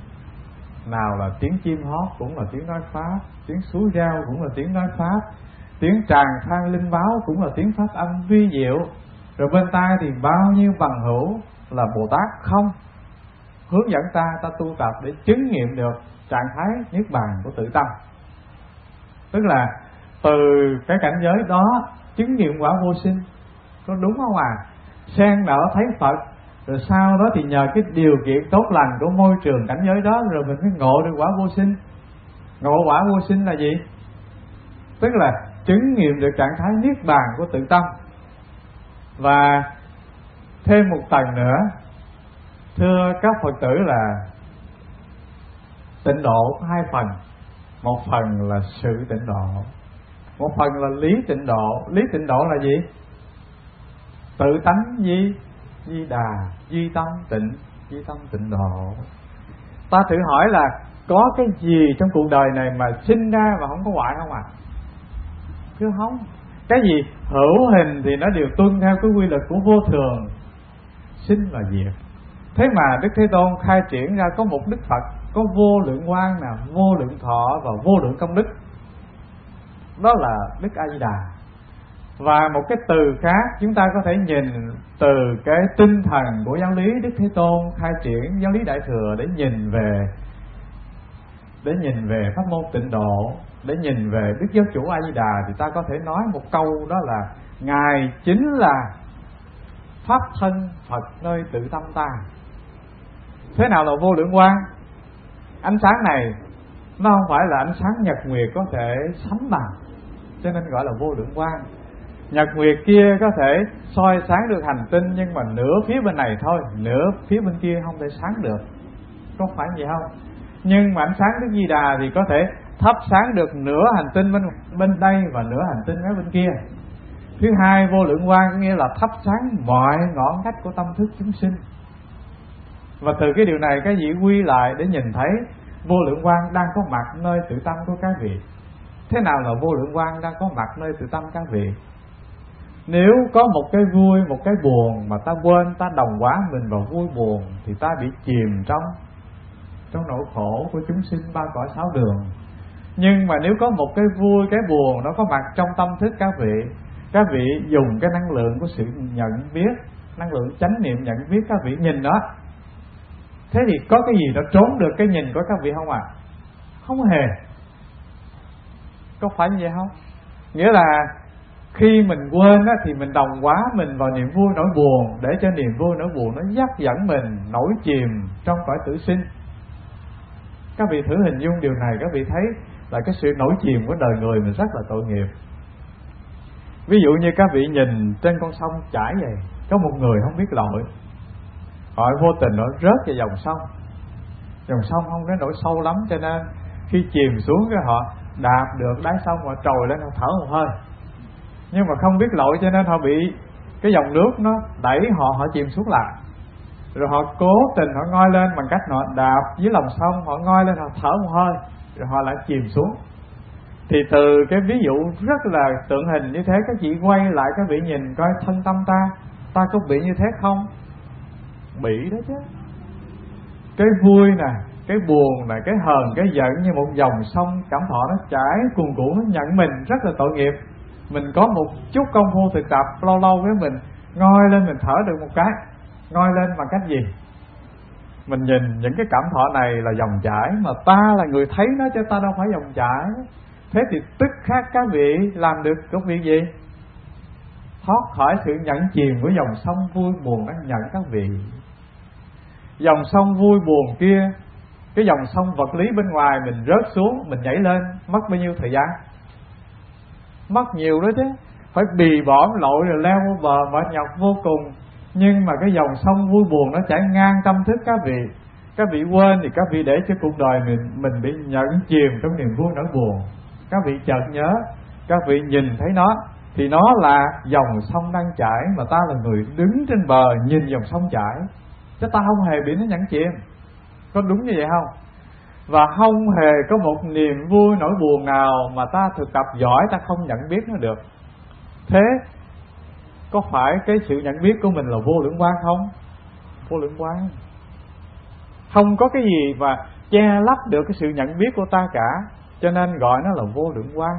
Nào là tiếng chim hót cũng là tiếng nói pháp, tiếng suối reo cũng là tiếng nói pháp, tiếng tràng than linh báo cũng là tiếng pháp âm vi diệu. Rồi bên tai thì bao nhiêu bằng hữu là Bồ Tát không hướng dẫn ta tu tập để chứng nghiệm được trạng thái niết bàn của tự tâm. Tức là từ cái cảnh giới đó chứng nghiệm quả vô sinh, có đúng không à? Sen nở thấy Phật, rồi sau đó thì nhờ cái điều kiện tốt lành của môi trường cảnh giới đó rồi mình mới ngộ được quả vô sinh. Ngộ quả vô sinh là gì? Tức là chứng nghiệm được trạng thái niết bàn của tự tâm. Và thêm một tầng nữa, thưa các Phật tử, là tịnh độ có hai phần. Một phần là sự tịnh độ, một phần là lý tịnh độ. Lý tịnh độ là gì? Tự tánh di đà, duy tâm tịnh, duy tâm tịnh độ. Ta thử hỏi là có cái gì trong cuộc đời này mà sinh ra mà không có hoại không à? Chứ không. Cái gì hữu hình thì nó đều tuân theo cái quy luật của vô thường, sinh và diệt. Thế mà Đức Thế Tôn khai triển ra có một Đức Phật có vô lượng quang, vô lượng thọ và vô lượng công đức, đó là Đức A Di Đà. Và một cái từ khác chúng ta có thể nhìn từ cái tinh thần của giáo lý Đức Thế Tôn khai triển giáo lý Đại Thừa để nhìn về pháp môn tịnh độ, để nhìn về Đức Giáo Chủ A Di Đà, thì ta có thể nói một câu đó là Ngài chính là pháp thân Phật nơi tự tâm ta. Thế nào là vô lượng quang? Ánh sáng này nó không phải là ánh sáng nhật nguyệt có thể sánh bằng, cho nên gọi là vô lượng quang. Nhật nguyệt kia có thể soi sáng được hành tinh, nhưng mà nửa phía bên này thôi, nửa phía bên kia không thể sáng được, có phải vậy không? Nhưng mà ánh sáng Đức Di Đà thì có thể thắp sáng được nửa hành tinh bên đây và nửa hành tinh ở bên kia. Thứ hai, vô lượng quang có nghĩa là thắp sáng mọi ngõ ngách của tâm thức chúng sinh. Và từ cái điều này cái gì quy lại để nhìn thấy vô lượng quang đang có mặt nơi tự tâm của các vị. Thế nào là vô lượng quang đang có mặt nơi tự tâm các vị? Nếu có một cái vui, một cái buồn mà ta quên, ta đồng hóa mình vào vui buồn, thì ta bị chìm trong nỗi khổ của chúng sinh ba cõi sáu đường. Nhưng mà nếu có một cái vui, cái buồn nó có mặt trong tâm thức các vị dùng cái năng lượng của sự nhận biết năng lượng chánh niệm nhận biết các vị nhìn đó. Thế thì có cái gì nó trốn được cái nhìn của các vị không ạ? Không hề. Có phải như vậy không? Nghĩa là khi mình quên á, thì mình đồng hóa mình vào niềm vui nỗi buồn, để cho niềm vui nỗi buồn nó dắt dẫn mình nổi chìm trong cõi tử sinh. Các vị thử hình dung điều này, các vị thấy là cái sự nổi chìm của đời người mình rất là tội nghiệp. Ví dụ như các vị nhìn trên con sông chảy vậy, có một người không biết lội, họ vô tình họ rớt vào dòng sông. Dòng sông không đến nỗi sâu lắm, cho nên khi chìm xuống cái họ đạp được đáy sông, họ trồi lên, họ thở một hơi. Nhưng mà không biết lội cho nên họ bị cái dòng nước nó đẩy họ chìm xuống lại. Rồi họ cố tình họ ngoi lên bằng cách họ đạp dưới lòng sông, họ ngoi lên, họ thở một hơi, rồi họ lại chìm xuống. Thì từ cái ví dụ rất là tượng hình như thế, các chị quay lại các vị nhìn coi thân tâm ta có bị như thế không? Bị đó chứ. Cái vui nè, cái buồn nè, cái hờn, cái giận như một dòng sông cảm thọ nó chảy cuồn cuộn, nó nhận mình rất là tội nghiệp. Mình có một chút công phu thực tập, lâu lâu với mình ngoi lên mình thở được một cái. Ngoi lên bằng cách gì? Mình nhìn những cái cảm thọ này là dòng chảy, mà ta là người thấy nó chứ ta đâu phải dòng chảy. Thế thì tức khắc các vị làm được công việc gì? Thoát khỏi sự nhẫn chìm của dòng sông vui buồn đang nhận các vị. Dòng sông vui buồn kia, cái dòng sông vật lý bên ngoài mình rớt xuống, mình nhảy lên, mất bao nhiêu thời gian? Mất nhiều đó chứ. Phải bì bỏ lội rồi leo vô bờ mệt nhọc vô cùng. Nhưng mà cái dòng sông vui buồn nó chảy ngang tâm thức các vị. Các vị quên thì các vị để cho cuộc đời mình bị nhẫn chìm trong niềm vui nỗi buồn. Các vị chợt nhớ, các vị nhìn thấy nó, thì nó là dòng sông đang chảy, mà ta là người đứng trên bờ nhìn dòng sông chảy, chứ ta không hề bị nó nhẫn chìm. Có đúng như vậy không? Và không hề có một niềm vui nỗi buồn nào mà ta thực tập giỏi ta không nhận biết nó được. Thế có phải cái sự nhận biết của mình là vô lượng quang không? Vô lượng quang. Không có cái gì mà che lấp được cái sự nhận biết của ta cả, cho nên gọi nó là vô lượng quang.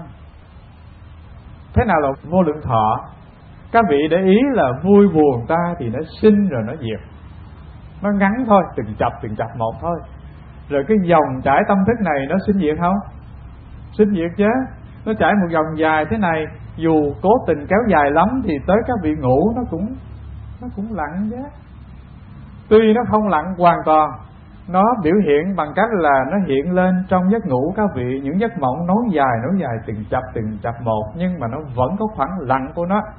Thế nào là vô lượng thọ? Các vị để ý là vui buồn ta thì nó sinh rồi nó diệt. Nó ngắn thôi, từng chập một thôi. Rồi cái dòng chảy tâm thức này nó sinh diệt không? Sinh diệt chứ. Nó chảy một dòng dài thế này, dù cố tình kéo dài lắm thì tới các vị ngủ nó cũng lặng chứ. Tuy nó không lặng hoàn toàn, nó biểu hiện bằng cách là nó hiện lên trong giấc ngủ các vị, những giấc mộng nối dài từng chập một, nhưng mà nó vẫn có khoảng lặng của nó.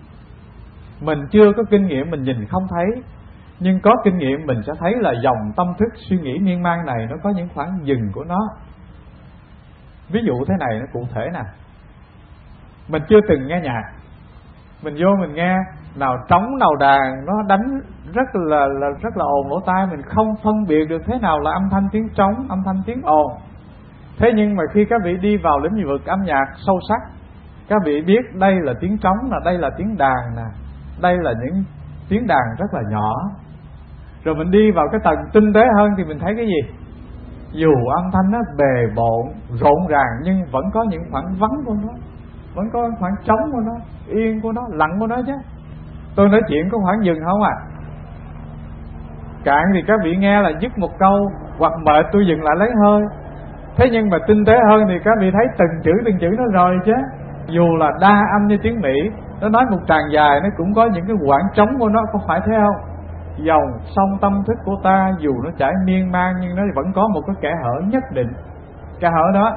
Mình chưa có kinh nghiệm mình nhìn không thấy, nhưng có kinh nghiệm mình sẽ thấy là dòng tâm thức suy nghĩ miên man này nó có những khoảng dừng của nó. Ví dụ thế này nó cụ thể nè. Mình chưa từng nghe nhạc, mình vô mình nghe nào trống nào đàn, nó đánh rất là ồn lỗ tai, mình không phân biệt được thế nào là âm thanh tiếng trống, âm thanh tiếng ồn. Thế nhưng mà khi các vị đi vào lĩnh vực âm nhạc sâu sắc, các vị biết đây là tiếng trống nè, đây là tiếng đàn nè, đây là những tiếng đàn rất là nhỏ. Rồi mình đi vào cái tầng tinh tế hơn thì mình thấy cái gì? Dù âm thanh nó bề bộn, rộn ràng, nhưng vẫn có những khoảng vắng của nó, vẫn có khoảng trống của nó, yên của nó, lặng của nó chứ. Tôi nói chuyện có khoảng dừng không à? Cạn thì các vị nghe là dứt một câu, hoặc mệt tôi dừng lại lấy hơi. Thế nhưng mà tinh tế hơn thì các vị thấy từng chữ nó rồi chứ. Dù là đa âm như tiếng Mỹ, nó nói một tràng dài nó cũng có những cái khoảng trống của nó, có phải thế không? Dòng sông tâm thức của ta dù nó chảy miên man nhưng nó vẫn có một cái kẽ hở nhất định. Kẽ hở đó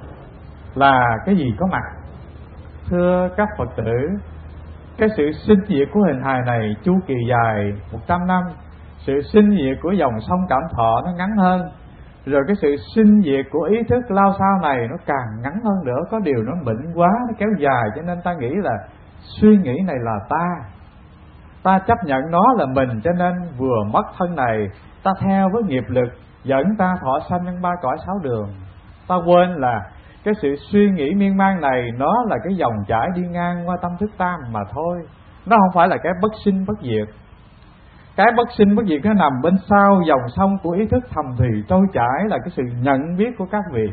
là cái gì có mặt? Thưa các Phật tử, cái sự sinh diệt của hình hài này chu kỳ dài 100 năm, sự sinh diệt của dòng sông cảm thọ nó ngắn hơn, rồi cái sự sinh diệt của ý thức lao sao này nó càng ngắn hơn nữa. Có điều nó mịn quá, nó kéo dài, cho nên ta nghĩ là suy nghĩ này là ta chấp nhận nó là mình, cho nên vừa mất thân này, ta theo với nghiệp lực dẫn ta thọ sanh nhân 3 cõi 6 đường. Ta quên là cái sự suy nghĩ miên man này nó là cái dòng chảy đi ngang qua tâm thức ta mà thôi. Nó không phải là cái bất sinh bất diệt. Cái bất sinh bất diệt nó nằm bên sau dòng sông của ý thức thầm thì trôi chảy, là cái sự nhận biết của các vị.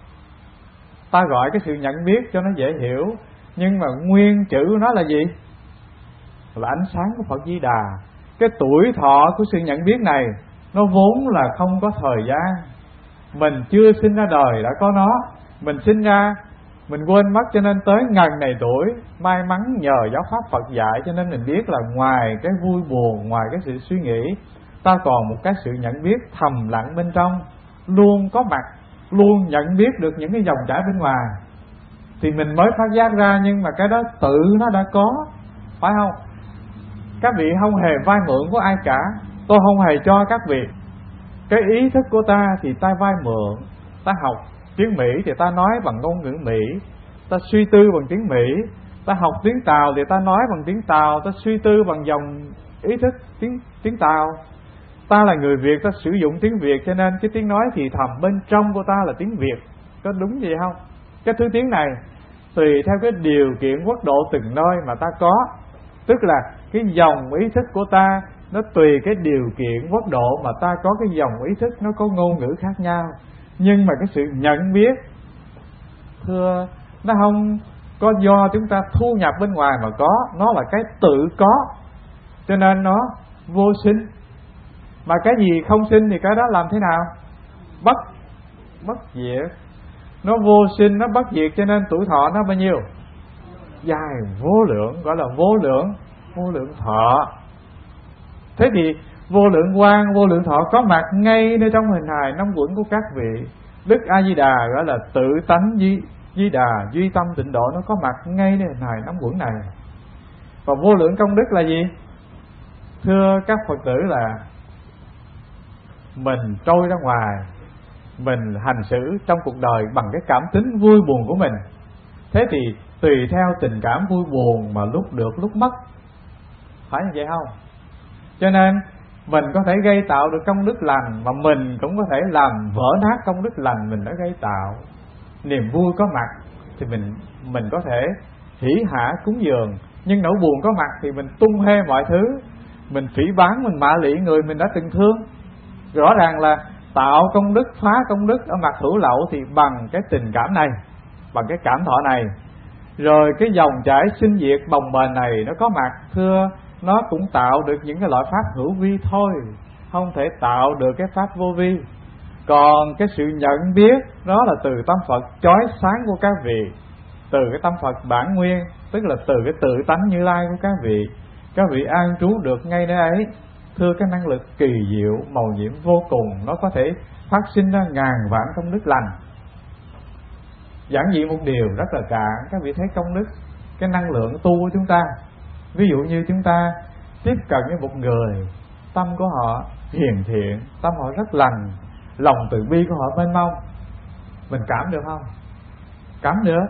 Ta gọi cái sự nhận biết cho nó dễ hiểu, nhưng mà nguyên chữ của nó là gì? là ánh sáng của Phật Di Đà. Cái tuổi thọ của sự nhận biết này nó vốn là không có thời gian. Mình chưa sinh ra đời đã có nó. Mình sinh ra mình quên mất, cho nên tới ngần này tuổi, may mắn nhờ giáo pháp Phật dạy, cho nên mình biết là ngoài cái vui buồn, ngoài cái sự suy nghĩ, ta còn một cái sự nhận biết thầm lặng bên trong, luôn có mặt, luôn nhận biết được những cái dòng chảy bên ngoài. Thì mình mới phát giác ra, nhưng mà cái đó tự nó đã có, phải không? Các vị không hề vay mượn của ai cả. Tôi không hề cho các vị. Cái ý thức của ta thì ta vay mượn. Ta học tiếng Mỹ thì ta nói bằng ngôn ngữ Mỹ, ta suy tư bằng tiếng Mỹ. Ta học tiếng Tàu thì ta nói bằng tiếng Tàu, ta suy tư bằng dòng ý thức tiếng Tàu. Ta là người Việt, ta sử dụng tiếng Việt, cho nên cái tiếng nói thì thầm bên trong của ta là tiếng Việt. Có đúng gì không? Cái thứ tiếng này tùy theo cái điều kiện quốc độ từng nơi mà ta có. Tức là cái dòng ý thức của ta nó tùy cái điều kiện quốc độ mà ta có cái dòng ý thức, nó có ngôn ngữ khác nhau. Nhưng mà cái sự nhận biết, thưa, nó không có do chúng ta thu nhập bên ngoài mà có, nó là cái tự có, cho nên nó vô sinh. Mà cái gì không sinh thì cái đó làm thế nào? Bất diệt. Nó vô sinh, nó bất diệt, cho nên tuổi thọ nó bao nhiêu? Dài vô lượng, gọi là vô lượng thọ. Thế thì vô lượng quang, vô lượng thọ có mặt ngay nơi trong hình hài năm quẩn của các vị. Đức A Di Đà gọi là tự tánh Di Đà, duy tâm tịnh độ, nó có mặt ngay nơi hình hài năm quẩn này. Và vô lượng công đức là gì? Thưa các Phật tử, là mình trôi ra ngoài, mình hành xử trong cuộc đời bằng cái cảm tính vui buồn của mình. Thế thì tùy theo tình cảm vui buồn mà lúc được lúc mất, phải như vậy không? Cho nên mình có thể gây tạo được công đức lành, mà mình cũng có thể làm vỡ nát công đức lành mình đã gây tạo. Niềm vui có mặt thì mình có thể hỷ hả cúng dường, nhưng nỗi buồn có mặt thì mình tung hê mọi thứ, mình phỉ báng, mình mạ lị người mình đã từng thương. Rõ ràng là tạo công đức, phá công đức ở mặt hữu lậu thì bằng cái tình cảm này, bằng cái cảm thọ này. Rồi cái dòng chảy sinh diệt bồng bềnh này nó có mặt, thưa, nó cũng tạo được những cái loại pháp hữu vi thôi, không thể tạo được cái pháp vô vi. Còn cái sự nhận biết đó là từ tâm Phật chói sáng của các vị, từ cái tâm Phật bản nguyên, tức là từ cái tự tánh Như Lai của các vị an trú được ngay nơi ấy. Thưa, cái năng lực kỳ diệu màu nhiệm vô cùng, nó có thể phát sinh ra ngàn vạn công đức lành. Giản dị một điều rất là cạn, các vị thấy công đức, cái năng lượng tu của chúng ta. Ví dụ như chúng ta tiếp cận với một người, tâm của họ hiền thiện, tâm họ rất lành, lòng từ bi của họ mênh mông, mình cảm được không? Cảm được.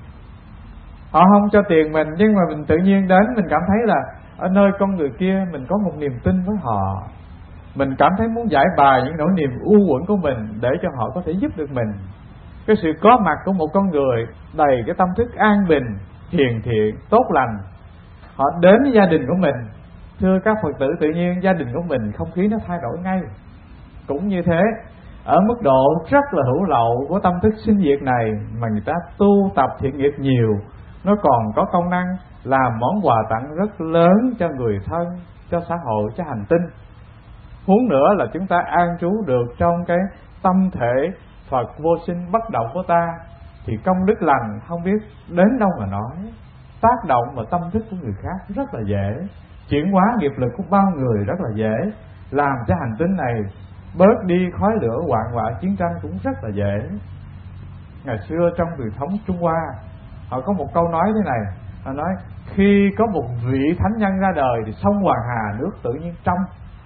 Họ không cho tiền mình, nhưng mà mình tự nhiên đến, mình cảm thấy là ở nơi con người kia mình có một niềm tin với họ. Mình cảm thấy muốn giải bài những nỗi niềm u uẩn của mình để cho họ có thể giúp được mình. Cái sự có mặt của một con người đầy cái tâm thức an bình, hiền thiện, tốt lành, họ đến với gia đình của mình. Thưa các Phật tử, tự nhiên gia đình của mình không khí nó thay đổi ngay. Cũng như thế, ở mức độ rất là hữu lậu của tâm thức sinh diệt này mà người ta tu tập thiện nghiệp nhiều, nó còn có công năng làm món quà tặng rất lớn cho người thân, cho xã hội, cho hành tinh. Huống nữa là chúng ta an trú được trong cái tâm thể Phật vô sinh bất động của ta, thì công đức lành không biết đến đâu mà nói, tác động vào tâm thức của người khác rất là dễ, chuyển hóa nghiệp lực của bao người rất là dễ, làm cho hành tinh này bớt đi khói lửa hoạn họa chiến tranh cũng rất là dễ. Ngày xưa trong truyền thống Trung Hoa, họ có một câu nói thế này, họ nói khi có một vị thánh nhân ra đời thì sông Hoàng Hà nước tự nhiên trong.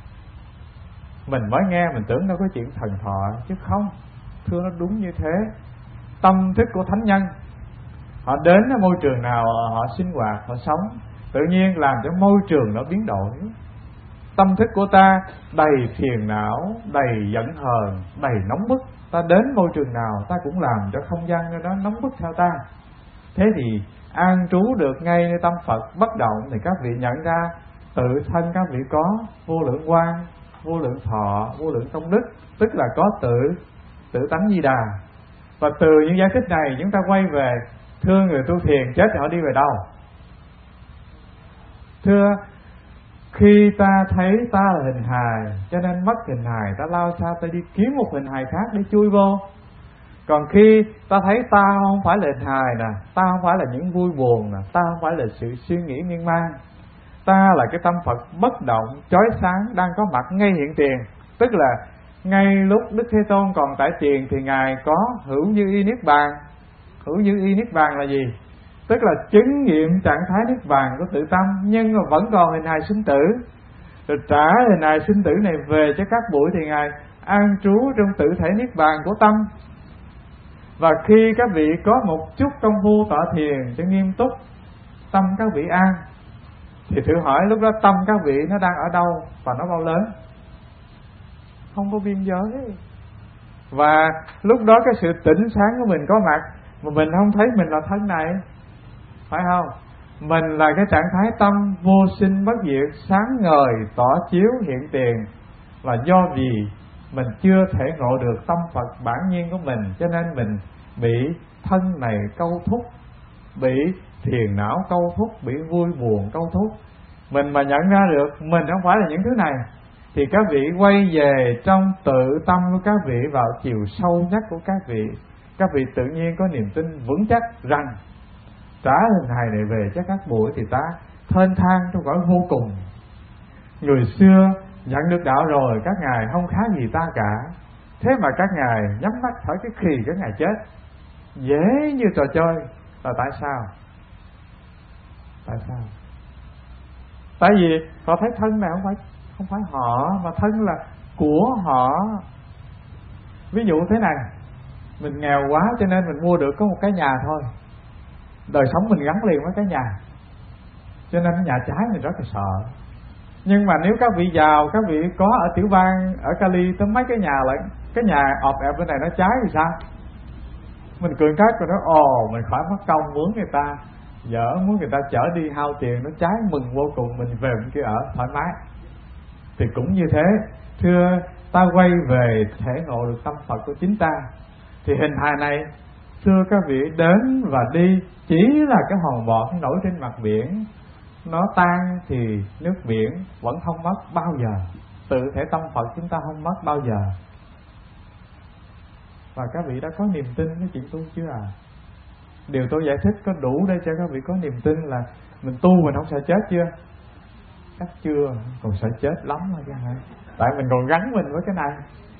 Mình mới nghe mình tưởng đâu có chuyện thần thoại, chứ không, thưa, nó đúng như thế. Tâm thức của thánh nhân, họ đến ở môi trường nào họ sinh hoạt, họ sống, tự nhiên làm cho môi trường nó biến đổi. Tâm thức của ta đầy phiền não, đầy giận hờn, đầy nóng bức, ta đến môi trường nào ta cũng làm cho không gian nơi đó nóng bức theo ta. Thế thì an trú được ngay nơi tâm Phật bất động thì các vị nhận ra tự thân các vị có vô lượng quang, vô lượng thọ, vô lượng công đức, tức là có tự tánh Di Đà. Và từ những giải thích này chúng ta quay về, thưa người tu thiền chết thì họ đi về đâu? Thưa, khi ta thấy ta là hình hài cho nên mất hình hài, ta lao sao ta đi kiếm một hình hài khác để chui vô. Còn khi ta thấy ta không phải là hình hài nè, ta không phải là những vui buồn nè, ta không phải là sự suy nghĩ miên man, ta là cái tâm Phật bất động, chói sáng, đang có mặt ngay hiện tiền. Tức là ngay lúc Đức Thế Tôn còn tại tiền thì Ngài có hữu như y niết bàn. Hữu như y niết bàn là gì? Tức là chứng nghiệm trạng thái niết bàn của tự tâm, nhưng mà vẫn còn hình hài sinh tử. Rồi trả hình hài sinh tử này về cho các bụi thì Ngài an trú trong tự thể niết bàn của tâm. Và khi các vị có một chút công phu tọa thiền cho nghiêm túc, tâm các vị an, thì thử hỏi lúc đó tâm các vị nó đang ở đâu và nó bao lớn? Không có biên giới. Và lúc đó cái sự tỉnh sáng của mình có mặt, mà mình không thấy mình là thân này, phải không? Mình là cái trạng thái tâm vô sinh bất diệt, sáng ngời tỏ chiếu hiện tiền. Là do vì mình chưa thể ngộ được tâm Phật bản nhiên của mình, cho nên mình bị thân này câu thúc, bị thiền não câu thúc, bị vui buồn câu thúc. Mình mà nhận ra được mình không phải là những thứ này, thì các vị quay về trong tự tâm của các vị, vào chiều sâu nhất của các vị tự nhiên có niềm tin vững chắc rằng trả hình hài này về cho các bụi thì ta thênh thang trong cõi vô cùng. Người xưa nhận được đạo rồi, các ngài không khác gì ta cả, thế mà các ngài nhắm mắt thở cái khì các ngài chết dễ như trò chơi. Là tại sao? Tại sao? Tại vì họ thấy thân này không phải họ, mà thân là của họ. Ví dụ thế này, mình nghèo quá cho nên mình mua được có một cái nhà thôi, đời sống mình gắn liền với cái nhà, cho nên nhà trái mình rất là sợ. Nhưng mà nếu các vị giàu, các vị có ở tiểu bang, ở Cali tới mấy cái nhà lại, cái nhà ọp ẹp bên này nó cháy thì sao? Mình cười cắt rồi nói ồ, mình khỏi mất công mướn người ta, dở muốn người ta chở đi hao tiền, nó cháy mừng vô cùng, mình về bên kia ở thoải mái. Thì cũng như thế, thưa, ta quay về thể ngộ được tâm Phật của chính ta, thì hình hài này, thưa các vị, đến và đi chỉ là cái hòn bọt nổi trên mặt biển. Nó tan thì nước biển vẫn không mất bao giờ, tự thể tâm Phật chúng ta không mất bao giờ. Và các vị đã có niềm tin với chuyện tu chưa à? Điều tôi giải thích có đủ để cho các vị có niềm tin là mình tu mình không sợ chết chưa? Chắc chưa, còn sợ chết lắm rồi chứ hả? Tại mình còn gắn mình với cái này.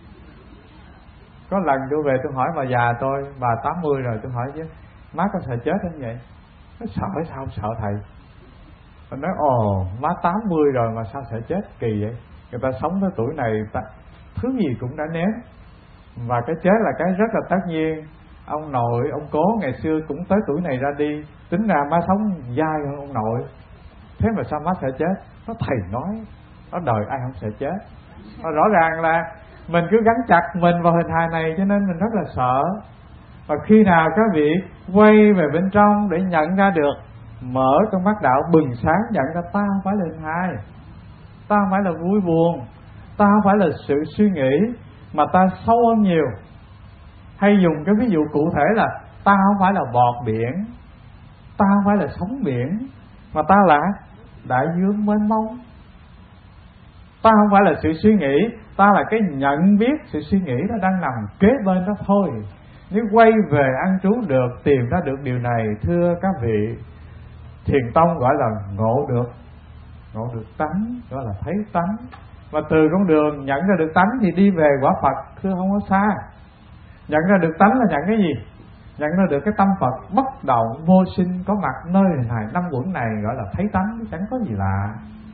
Có lần tôi về tôi hỏi bà già tôi, bà 80 rồi, tôi hỏi chứ má có sợ chết không vậy? Nó sợ sao không sợ thầy? Tôi nói ồ, má 80 rồi mà sao sợ chết, kỳ vậy. Người ta sống tới tuổi này thứ gì cũng đã nếm, và cái chết là cái rất là tất nhiên. Ông nội, ông cố ngày xưa cũng tới tuổi này ra đi, tính ra má sống dai hơn ông nội, thế mà sao má sợ chết? Nó thầy nói, nó đời ai không sợ chết. Nó rõ ràng là mình cứ gắn chặt mình vào hình hài này cho nên mình rất là sợ. Và khi nào các vị quay về bên trong để nhận ra được, mở con mắt đạo bừng sáng, nhận ra ta không phải là hình hài, ta không phải là vui buồn, ta không phải là sự suy nghĩ, mà ta sâu hơn nhiều. Hay dùng cái ví dụ cụ thể là ta không phải là bọt biển, ta không phải là sóng biển, mà ta là đại dương mênh mông. Ta không phải là sự suy nghĩ, ta là cái nhận biết sự suy nghĩ nó đang nằm kế bên đó thôi. Nếu quay về ăn trú được, tìm ra được điều này, thưa các vị, thiền tông gọi là ngộ được tánh, gọi là thấy tánh. Và từ con đường nhận ra được tánh thì đi về quả Phật, thưa không có xa. Nhận ra được tánh là nhận cái gì? Nhận ra được cái tâm Phật bất động vô sinh có mặt nơi này, năm uẩn này, gọi là thấy tánh, chẳng có gì lạ.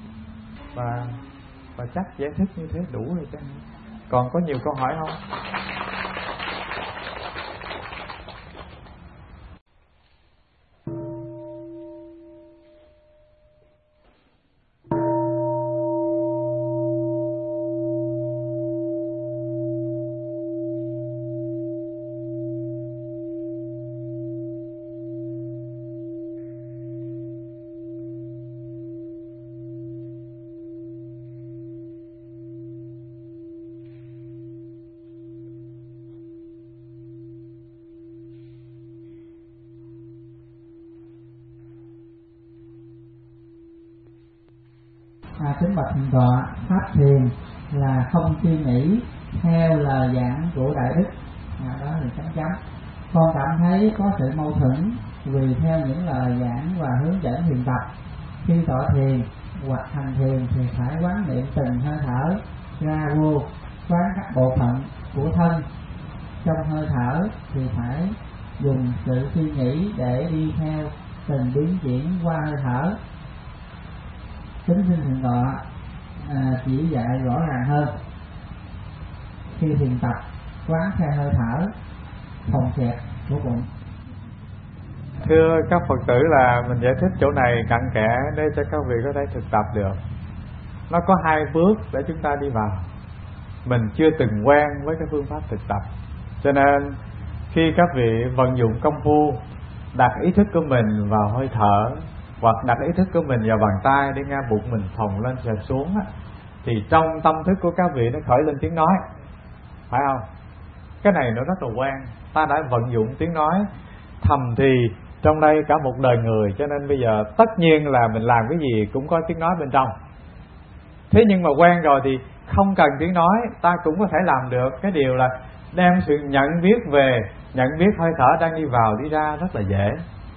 Và chắc giải thích như thế đủ rồi chứ. Còn có nhiều câu hỏi không? Kính bạch thượng tọa, pháp thiền là không suy nghĩ theo lời giảng của đại đức. Đó là chấm. Con cảm thấy có sự mâu thuẫn vì theo những lời giảng và hướng dẫn thiền tập, khi tọa thiền hoặc hành thiền thì phải quán niệm từng hơi thở ra vô, quán các bộ phận của thân trong hơi thở thì phải dùng sự suy nghĩ để đi theo từng biến chuyển qua hơi thở. Kính xin thượng tọa chỉ dạy rõ ràng hơn khi thiền tập quán theo hơi thở phòng xẹp của bụng. Thưa các Phật tử, là mình giải thích chỗ này cặn kẽ để cho các vị có thể thực tập được. Nó có 2 bước để chúng ta đi vào. Mình chưa từng quen với cái phương pháp thực tập, cho nên khi các vị vận dụng công phu đặt ý thức của mình vào hơi thở hoặc đặt ý thức của mình vào bàn tay để nghe bụng mình phồng lên xẹp xuống á, thì trong tâm thức của các vị nó khởi lên tiếng nói, phải không? Cái này nó rất là quen, ta đã vận dụng tiếng nói thầm thì trong đây cả một đời người, cho nên bây giờ tất nhiên là mình làm cái gì cũng có tiếng nói bên trong. Thế nhưng mà quen rồi thì không cần tiếng nói, ta cũng có thể làm được. Cái điều là đem sự nhận biết về, nhận biết hơi thở đang đi vào đi ra rất là dễ.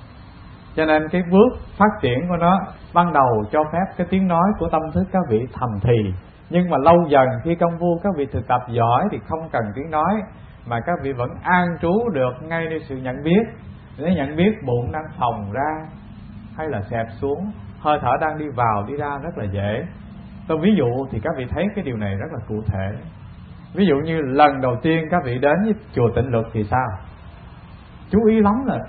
Cho nên cái bước phát triển của nó ban đầu cho phép cái tiếng nói của tâm thức các vị thầm thì, nhưng mà lâu dần khi công phu các vị thực tập giỏi thì không cần tiếng nói, mà các vị vẫn an trú được ngay nơi sự nhận biết, để nhận biết bụng đang phồng ra hay là xẹp xuống, hơi thở đang đi vào đi ra rất là dễ. Tôi ví dụ thì các vị thấy cái điều này rất là cụ thể. Ví dụ như lần đầu tiên các vị đến với chùa Tịnh Luật thì sao? Chú ý lắm là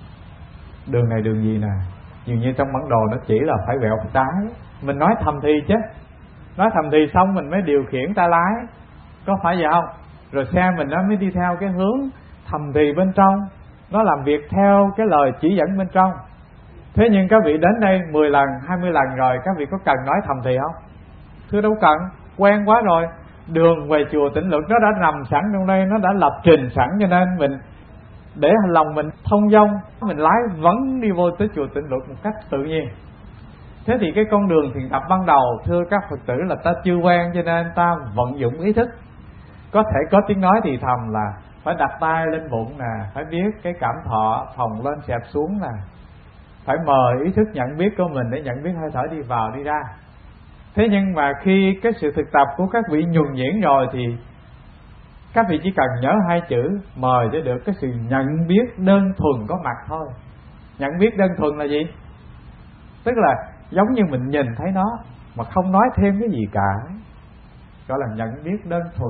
đường này đường gì nè, dường như trong bản đồ nó chỉ là phải quẹo phải trái. Mình nói thầm thì chứ, nói thầm thì xong mình mới điều khiển tay lái, có phải vậy không? Rồi xe mình nó mới đi theo cái hướng thầm thì bên trong, nó làm việc theo cái lời chỉ dẫn bên trong. Thế nhưng các vị đến đây 10 lần, 20 lần rồi, các vị có cần nói thầm thì không? Thưa đâu cần, quen quá rồi. Đường về chùa Tịnh Luật nó đã nằm sẵn trong đây, nó đã lập trình sẵn, cho nên mình để lòng mình thông dong, mình lái vẫn đi vô tới chùa Tịnh Luật một cách tự nhiên. Thế thì cái con đường thiền tập ban đầu, thưa các Phật tử, là ta chưa quen, cho nên ta vận dụng ý thức. Có thể có tiếng nói thì thầm là phải đặt tay lên bụng nè, phải biết cái cảm thọ phồng lên xẹp xuống nè, phải mời ý thức nhận biết của mình để nhận biết hơi thở đi vào đi ra. Thế nhưng mà khi cái sự thực tập của các vị nhuần nhuyễn rồi thì các vị chỉ cần nhớ 2 chữ mời cho được cái sự nhận biết đơn thuần có mặt thôi. Nhận biết đơn thuần là gì? Tức là giống như mình nhìn thấy nó mà không nói thêm cái gì cả, gọi là nhận biết đơn thuần.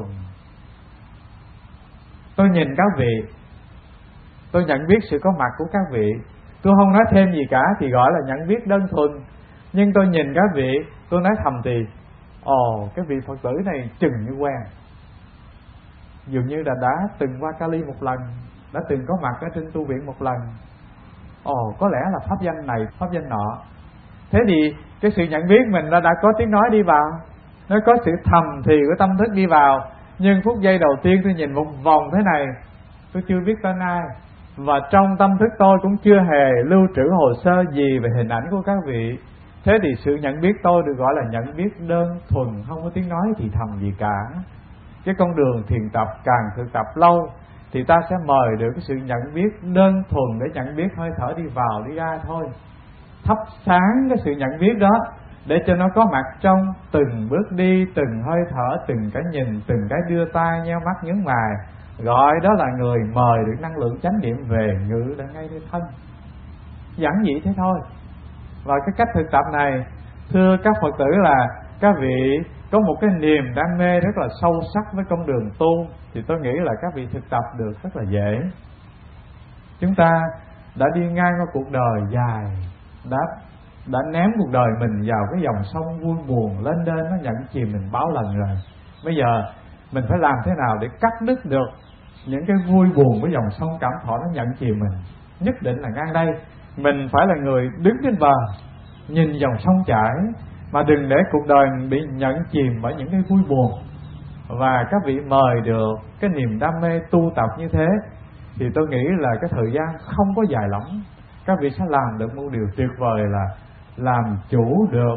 Tôi nhìn các vị, tôi nhận biết sự có mặt của các vị, tôi không nói thêm gì cả thì gọi là nhận biết đơn thuần. Nhưng tôi nhìn các vị, tôi nói thầm thì cái vị Phật tử này chừng như quen, dường như là đã từng qua Cali một lần, đã từng có mặt ở trên tu viện một lần. Có lẽ là pháp danh này, pháp danh nọ. Thế thì cái sự nhận biết mình đã có tiếng nói đi vào, nó có sự thầm thì của tâm thức đi vào. Nhưng phút giây đầu tiên tôi nhìn một vòng thế này, tôi chưa biết tên ai, và trong tâm thức tôi cũng chưa hề lưu trữ hồ sơ gì về hình ảnh của các vị. Thế thì sự nhận biết tôi được gọi là nhận biết đơn thuần, không có tiếng nói thì thầm gì cả. Cái con đường thiền tập càng thực tập lâu thì ta sẽ mời được cái sự nhận biết đơn thuần để nhận biết hơi thở đi vào đi ra thôi. Thắp sáng cái sự nhận biết đó để cho nó có mặt trong từng bước đi, từng hơi thở, từng cái nhìn, từng cái đưa tay, nheo mắt, nhướng mày. Gọi đó là người mời được năng lượng chánh niệm về ngự lại ngay nơi thân. Giản dị thế thôi. Và cái cách thực tập này, thưa các Phật tử, là các vị có một cái niềm đam mê rất là sâu sắc với con đường tu, thì tôi nghĩ là các vị thực tập được rất là dễ. Chúng ta đã đi ngang qua cuộc đời dài, đã ném cuộc đời mình vào cái dòng sông vui buồn lên đên, nó nhận chìm mình bao lần rồi. Bây giờ mình phải làm thế nào để cắt đứt được những cái vui buồn của dòng sông cảm thọ nó nhận chìm mình. Nhất định là ngang đây mình phải là người đứng trên bờ, nhìn dòng sông chảy, mà đừng để cuộc đời mình bị nhận chìm bởi những cái vui buồn. Và các vị mời được cái niềm đam mê tu tập như thế thì tôi nghĩ là cái thời gian không có dài lắm, các vị sẽ làm được một điều tuyệt vời là làm chủ được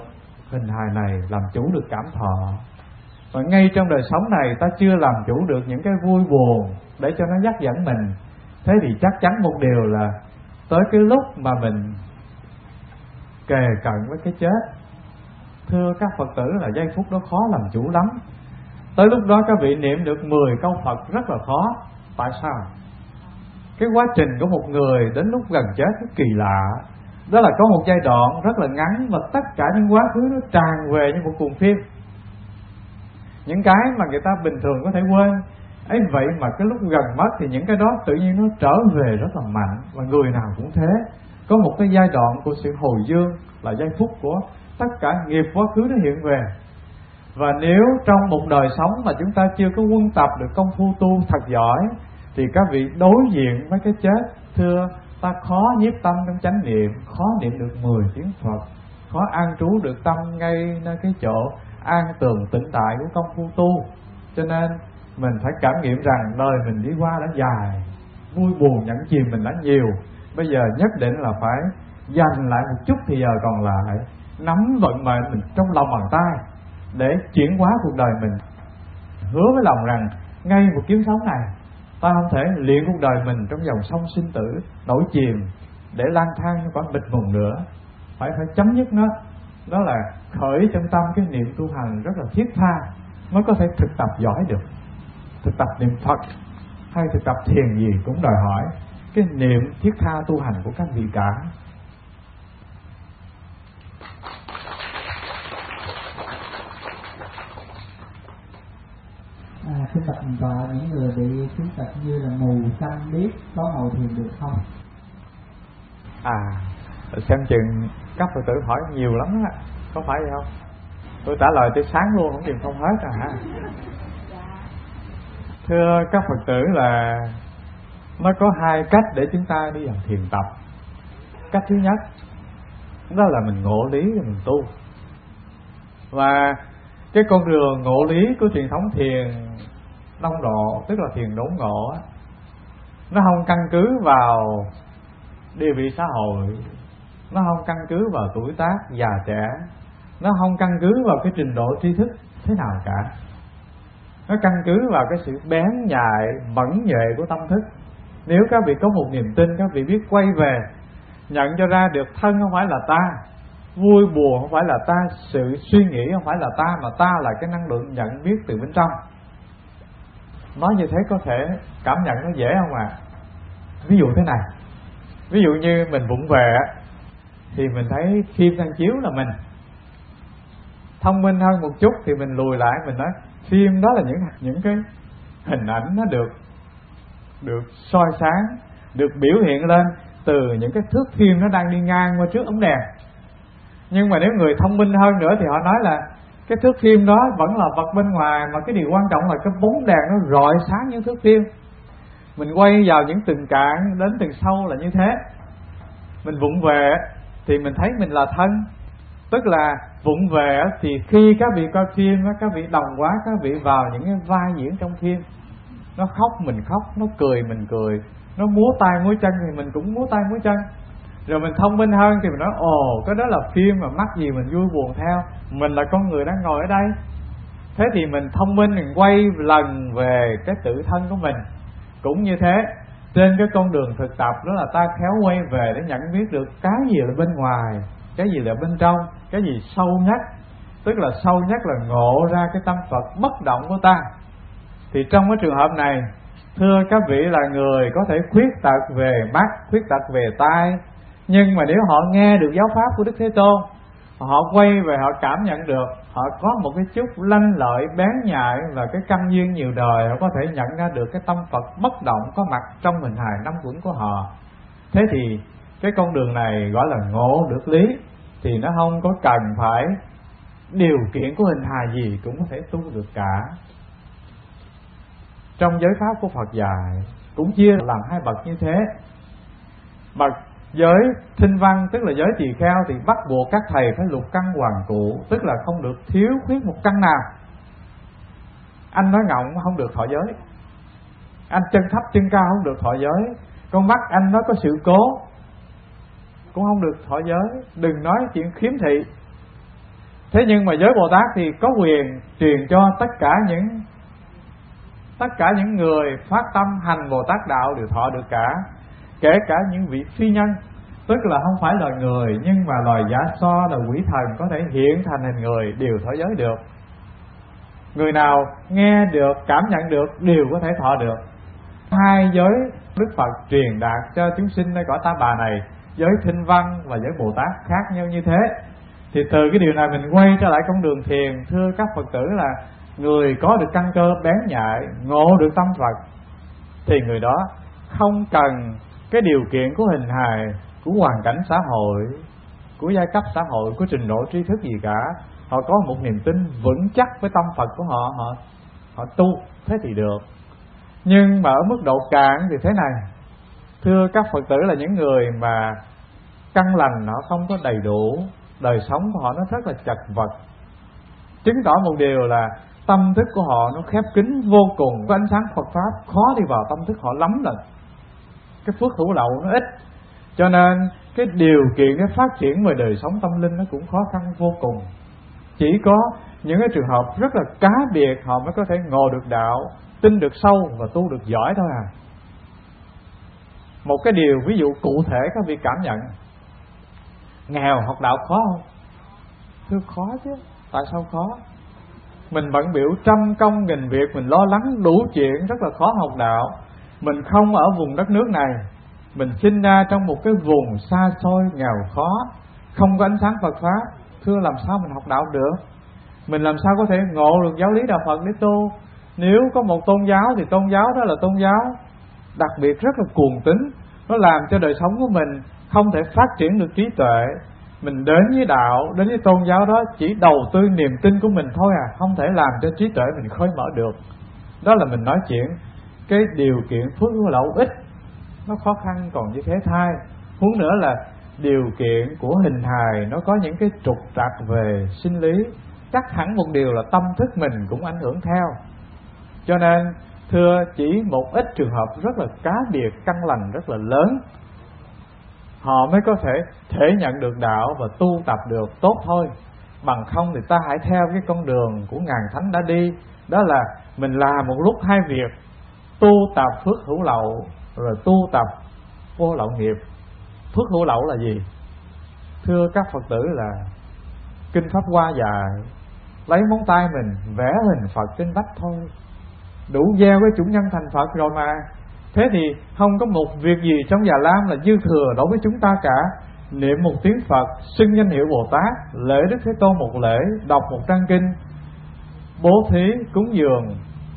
hình hài này, làm chủ được cảm thọ. Và ngay trong đời sống này ta chưa làm chủ được những cái vui buồn để cho nó dắt dẫn mình. Thế thì chắc chắn một điều là tới cái lúc mà mình kề cận với cái chết, thưa các Phật tử, là giây phút đó khó làm chủ lắm. Tới lúc đó các vị niệm được 10 câu Phật rất là khó. Tại sao? Cái quá trình của một người đến lúc gần chết rất kỳ lạ. Đó là có một giai đoạn rất là ngắn mà tất cả những quá khứ nó tràn về như một cuồng phim. Những cái mà người ta bình thường có thể quên ấy, vậy mà cái lúc gần mất thì những cái đó tự nhiên nó trở về rất là mạnh. Và người nào cũng thế. Có một cái giai đoạn của sự hồi dương là giây phút của tất cả nghiệp quá khứ nó hiện về. Và nếu trong một đời sống mà chúng ta chưa có quân tập được công phu tu thật giỏi thì các vị đối diện với cái chết, thưa, ta khó nhiếp tâm trong chánh niệm, khó niệm được 10 tiếng Phật, khó an trú được tâm ngay nơi cái chỗ an tường tĩnh tại của công phu tu. Cho nên mình phải cảm nghiệm rằng đời mình đi qua đã dài, vui buồn nhẫn chìm mình đã nhiều. Bây giờ nhất định là phải dành lại một chút thì giờ còn lại, nắm vận mệnh mình trong lòng bàn tay để chuyển hóa cuộc đời mình. Hứa với lòng rằng ngay một kiếp sống này ta không thể luyện cuộc đời mình trong dòng sông sinh tử nổi chìm để lang thang như quả bịch mùng nữa. Phải chấm dứt nó. Đó là khởi trong tâm cái niệm tu hành rất là thiết tha mới có thể thực tập giỏi được. Thực tập niệm Phật hay thực tập thiền gì cũng đòi hỏi cái niệm thiết tha tu hành của các vị cả. Xin bạch tọa, những người bị khuyết tật như là mù, xăm, điếc có ngồi thiền được không? Xem chừng các Phật tử hỏi nhiều lắm á, có phải vậy không? Tôi trả lời tới sáng luôn, không tìm không hết rồi hả? Thưa các Phật tử, là nó có hai cách để chúng ta đi vào thiền tập. Cách thứ nhất đó là mình ngộ lý rồi mình tu. Và cái con đường ngộ lý của truyền thống thiền đông độ, tức là thiền đốn ngộ, nó không căn cứ vào địa vị xã hội, nó không căn cứ vào tuổi tác già trẻ, nó không căn cứ vào cái trình độ tri thức thế nào cả. Nó căn cứ vào cái sự bén nhạy, mẫn nhuệ của tâm thức. Nếu các vị có một niềm tin, các vị biết quay về nhận cho ra được thân không phải là ta, vui buồn không phải là ta, sự suy nghĩ không phải là ta, mà ta là cái năng lượng nhận biết từ bên trong. Nói như thế có thể cảm nhận nó dễ không ạ? Ví dụ thế này, ví dụ như mình vụng về thì mình thấy phim đang chiếu là mình. Thông minh hơn một chút thì mình lùi lại, mình nói phim đó là những cái hình ảnh nó được soi sáng, được biểu hiện lên từ những cái thước phim nó đang đi ngang qua trước ống đèn. Nhưng mà nếu người thông minh hơn nữa thì họ nói là cái thước phim đó vẫn là vật bên ngoài, mà cái điều quan trọng là cái bóng đèn nó rọi sáng những thước phim. Mình quay vào những tình cảm đến từ sâu là như thế. Mình vụng về thì mình thấy mình là thân. Tức là vụng về thì khi các vị coi phim, các vị đồng hóa các vị vào những cái vai diễn trong phim. Nó khóc mình khóc, nó cười mình cười, nó múa tay múa chân thì mình cũng múa tay múa chân. Rồi mình thông minh hơn thì mình nói ồ, cái đó là phim mà mắc gì mình vui buồn theo, mình là con người đang ngồi ở đây. Thế thì mình thông minh, mình quay lần về cái tự thân của mình. Cũng như thế, trên cái con đường thực tập đó là ta khéo quay về để nhận biết được cái gì là bên ngoài, cái gì là bên trong, cái gì sâu nhất. Tức là sâu nhất là ngộ ra cái tâm Phật bất động của ta. Thì trong cái trường hợp này, thưa các vị, là người có thể khuyết tật về mắt, khuyết tật về tai, nhưng mà nếu họ nghe được giáo pháp của Đức Thế Tôn, họ quay về họ cảm nhận được, họ có một cái chút lanh lợi bén nhạy và cái căn duyên nhiều đời, họ có thể nhận ra được cái tâm Phật bất động có mặt trong hình hài năm uẩn của họ. Thế thì cái con đường này gọi là ngộ được lý, thì nó không có cần phải điều kiện của hình hài gì cũng có thể tu được cả. Trong giới pháp của Phật dạy cũng chia làm hai bậc như thế. Bậc giới thinh văn, tức là giới tỳ kheo, thì bắt buộc các thầy phải lục căn hoàn cụ, tức là không được thiếu khuyết một căn nào. Anh nói ngọng không được thọ giới, anh chân thấp chân cao không được thọ giới, con mắt anh nó có sự cố cũng không được thọ giới. Đừng nói chuyện khiếm thị. Thế nhưng mà giới Bồ Tát thì có quyền truyền cho tất cả những người phát tâm hành Bồ Tát đạo đều thọ được cả, kể cả những vị phi nhân, tức là không phải loài người nhưng mà loài giả so là quỷ thần có thể hiện thành hình người đều thọ giới được. Người nào nghe được, cảm nhận được đều có thể thọ được. Hai giới Đức Phật truyền đạt cho chúng sinh nơi cõi Ta Bà này, giới Thinh Văn và giới Bồ Tát khác nhau như thế. Thì từ cái điều này mình quay trở lại con đường thiền, thưa các Phật tử, là người có được căn cơ bén nhạy, ngộ được tâm Phật, thì người đó không cần cái điều kiện của hình hài, của hoàn cảnh xã hội, của giai cấp xã hội, của trình độ trí thức gì cả. Họ có một niềm tin vững chắc với tâm Phật của họ tu thế thì được. Nhưng mà ở mức độ cạn thì thế này, thưa các Phật tử, là những người mà căn lành họ không có đầy đủ, đời sống của họ nó rất là chật vật, chứng tỏ một điều là tâm thức của họ nó khép kín vô cùng, có ánh sáng Phật Pháp khó đi vào tâm thức họ lắm lần. Cái phước hữu lậu nó ít, cho nên cái điều kiện để phát triển về đời sống tâm linh nó cũng khó khăn vô cùng. Chỉ có những cái trường hợp rất là cá biệt họ mới có thể ngộ được đạo, tin được sâu và tu được giỏi thôi à. Một cái điều ví dụ cụ thể các vị cảm nhận, nghèo học đạo khó không? Thưa khó chứ, tại sao khó? Mình bận biểu trăm công nghìn việc, mình lo lắng đủ chuyện, rất là khó học đạo. Mình không ở vùng đất nước này, mình sinh ra trong một cái vùng xa xôi nghèo khó, không có ánh sáng Phật Pháp, thưa làm sao mình học đạo được? Mình làm sao có thể ngộ được giáo lý đạo Phật để tu? Nếu có một tôn giáo thì tôn giáo đó là tôn giáo đặc biệt rất là cuồng tín, nó làm cho đời sống của mình không thể phát triển được trí tuệ. Mình đến với đạo, đến với tôn giáo đó chỉ đầu tư niềm tin của mình thôi à, không thể làm cho trí tuệ mình khơi mở được. Đó là mình nói chuyện cái điều kiện phước hữu lậu ít, nó khó khăn còn như thế thai. Huống nữa là điều kiện của hình hài nó có những cái trục trặc về sinh lý, chắc hẳn một điều là tâm thức mình cũng ảnh hưởng theo. Cho nên thưa, chỉ một ít trường hợp rất là cá biệt, căn lành rất là lớn, họ mới có thể nhận được đạo và tu tập được tốt thôi. Bằng không thì ta hãy theo cái con đường của ngàn thánh đã đi, đó là mình làm một lúc hai việc, tu tập phước hữu lậu rồi tu tập vô lậu nghiệp. Phước hữu lậu là gì? Thưa các Phật tử, là kinh Pháp Hoa dài, lấy móng tay mình vẽ hình Phật trên vách thôi, đủ gieo cái chủ nhân thành Phật rồi mà. Thế thì không có một việc gì trong Già Lam là dư thừa đối với chúng ta cả. Niệm một tiếng Phật, xưng danh hiệu Bồ Tát, lễ Đức Thế Tôn một lễ, đọc một trang kinh, bố thí, cúng dường,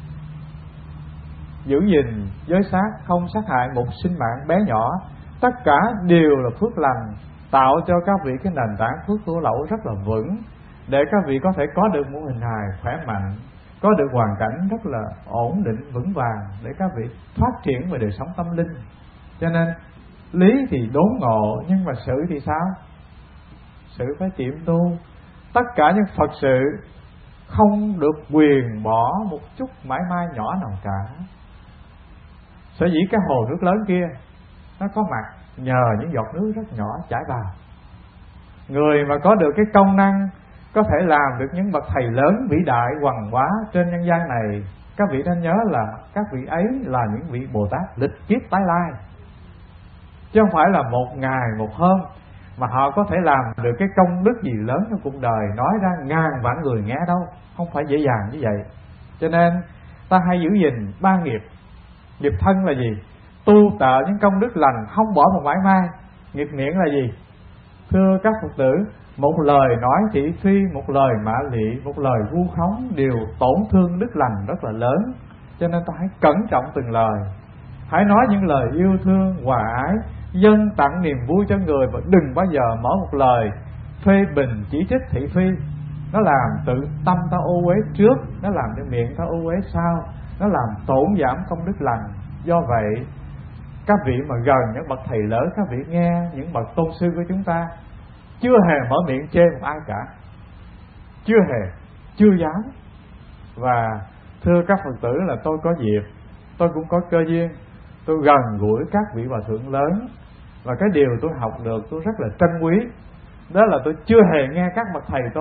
giữ gìn giới sát, không sát hại một sinh mạng bé nhỏ, tất cả đều là phước lành, tạo cho các vị cái nền tảng phước hữu lậu rất là vững, để các vị có thể có được một hình hài khỏe mạnh, có được hoàn cảnh rất là ổn định vững vàng để các vị phát triển về đời sống tâm linh. Cho nên lý thì đốn ngộ, nhưng mà sự thì sao? Sự phải tiệm tu. Tất cả những Phật sự không được quyền bỏ một chút mãi may nhỏ nào cả. Sở dĩ cái hồ nước lớn kia nó có mặt nhờ những giọt nước rất nhỏ chảy vào. Người mà có được cái công năng có thể làm được những bậc thầy lớn vĩ đại hoằng hóa trên nhân gian này, các vị nên nhớ là các vị ấy là những vị Bồ Tát lịch kiếp tái lai, chứ không phải là một ngày một hôm mà họ có thể làm được cái công đức gì lớn trong cuộc đời nói ra ngàn vạn người nghe đâu, không phải dễ dàng như vậy. Cho nên ta hay giữ gìn ba nghiệp. Nghiệp thân là gì? Tu tạo những công đức lành không bỏ một mãi may. Nghiệp miệng là gì? Thưa các Phật tử, một lời nói thị phi, một lời mạ lị, một lời vu khống đều tổn thương đức lành rất là lớn. Cho nên ta hãy cẩn trọng từng lời, hãy nói những lời yêu thương, hòa ái, dâng tặng niềm vui cho người, và đừng bao giờ mở một lời phê bình, chỉ trích, thị phi. Nó làm tự tâm ta ô uế trước, nó làm cho miệng ta ô uế sau, nó làm tổn giảm công đức lành. Do vậy, các vị mà gần những bậc thầy lớn, các vị nghe những bậc tôn sư của chúng ta chưa hề mở miệng chê một ai cả, chưa hề, chưa dám. Và thưa các Phật tử, là tôi có dịp, tôi cũng có cơ duyên, tôi gần gũi các vị hòa thượng lớn, và cái điều tôi học được tôi rất là trân quý, đó là tôi chưa hề nghe các bậc thầy tôi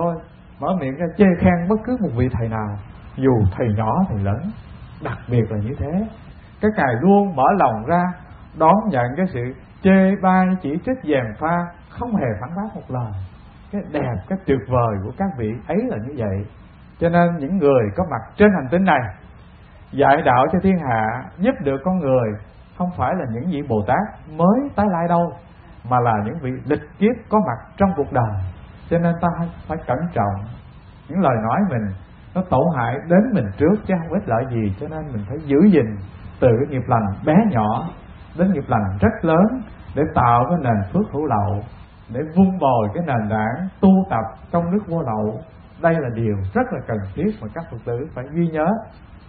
mở miệng ra chê khen bất cứ một vị thầy nào, dù thầy nhỏ thầy lớn, đặc biệt là như thế. Các ngài luôn mở lòng ra đón nhận cái sự chê bai chỉ trích gièm pha, không hề phản bác một lời. Cái đẹp, cái tuyệt vời của các vị ấy là như vậy. Cho nên những người có mặt trên hành tinh này dạy đạo cho thiên hạ, giúp được con người, không phải là những vị Bồ Tát mới tái lai đâu, mà là những vị lịch kiếp có mặt trong cuộc đời. Cho nên ta phải cẩn trọng. Những lời nói mình nó tổn hại đến mình trước chứ không ích lợi gì. Cho nên mình phải giữ gìn từ cái nghiệp lành bé nhỏ đến nghiệp lành rất lớn, để tạo cái nền phước hữu lậu, để vun bồi cái nền tảng tu tập công đức vô lậu. Đây là điều rất là cần thiết mà các Phật tử phải ghi nhớ.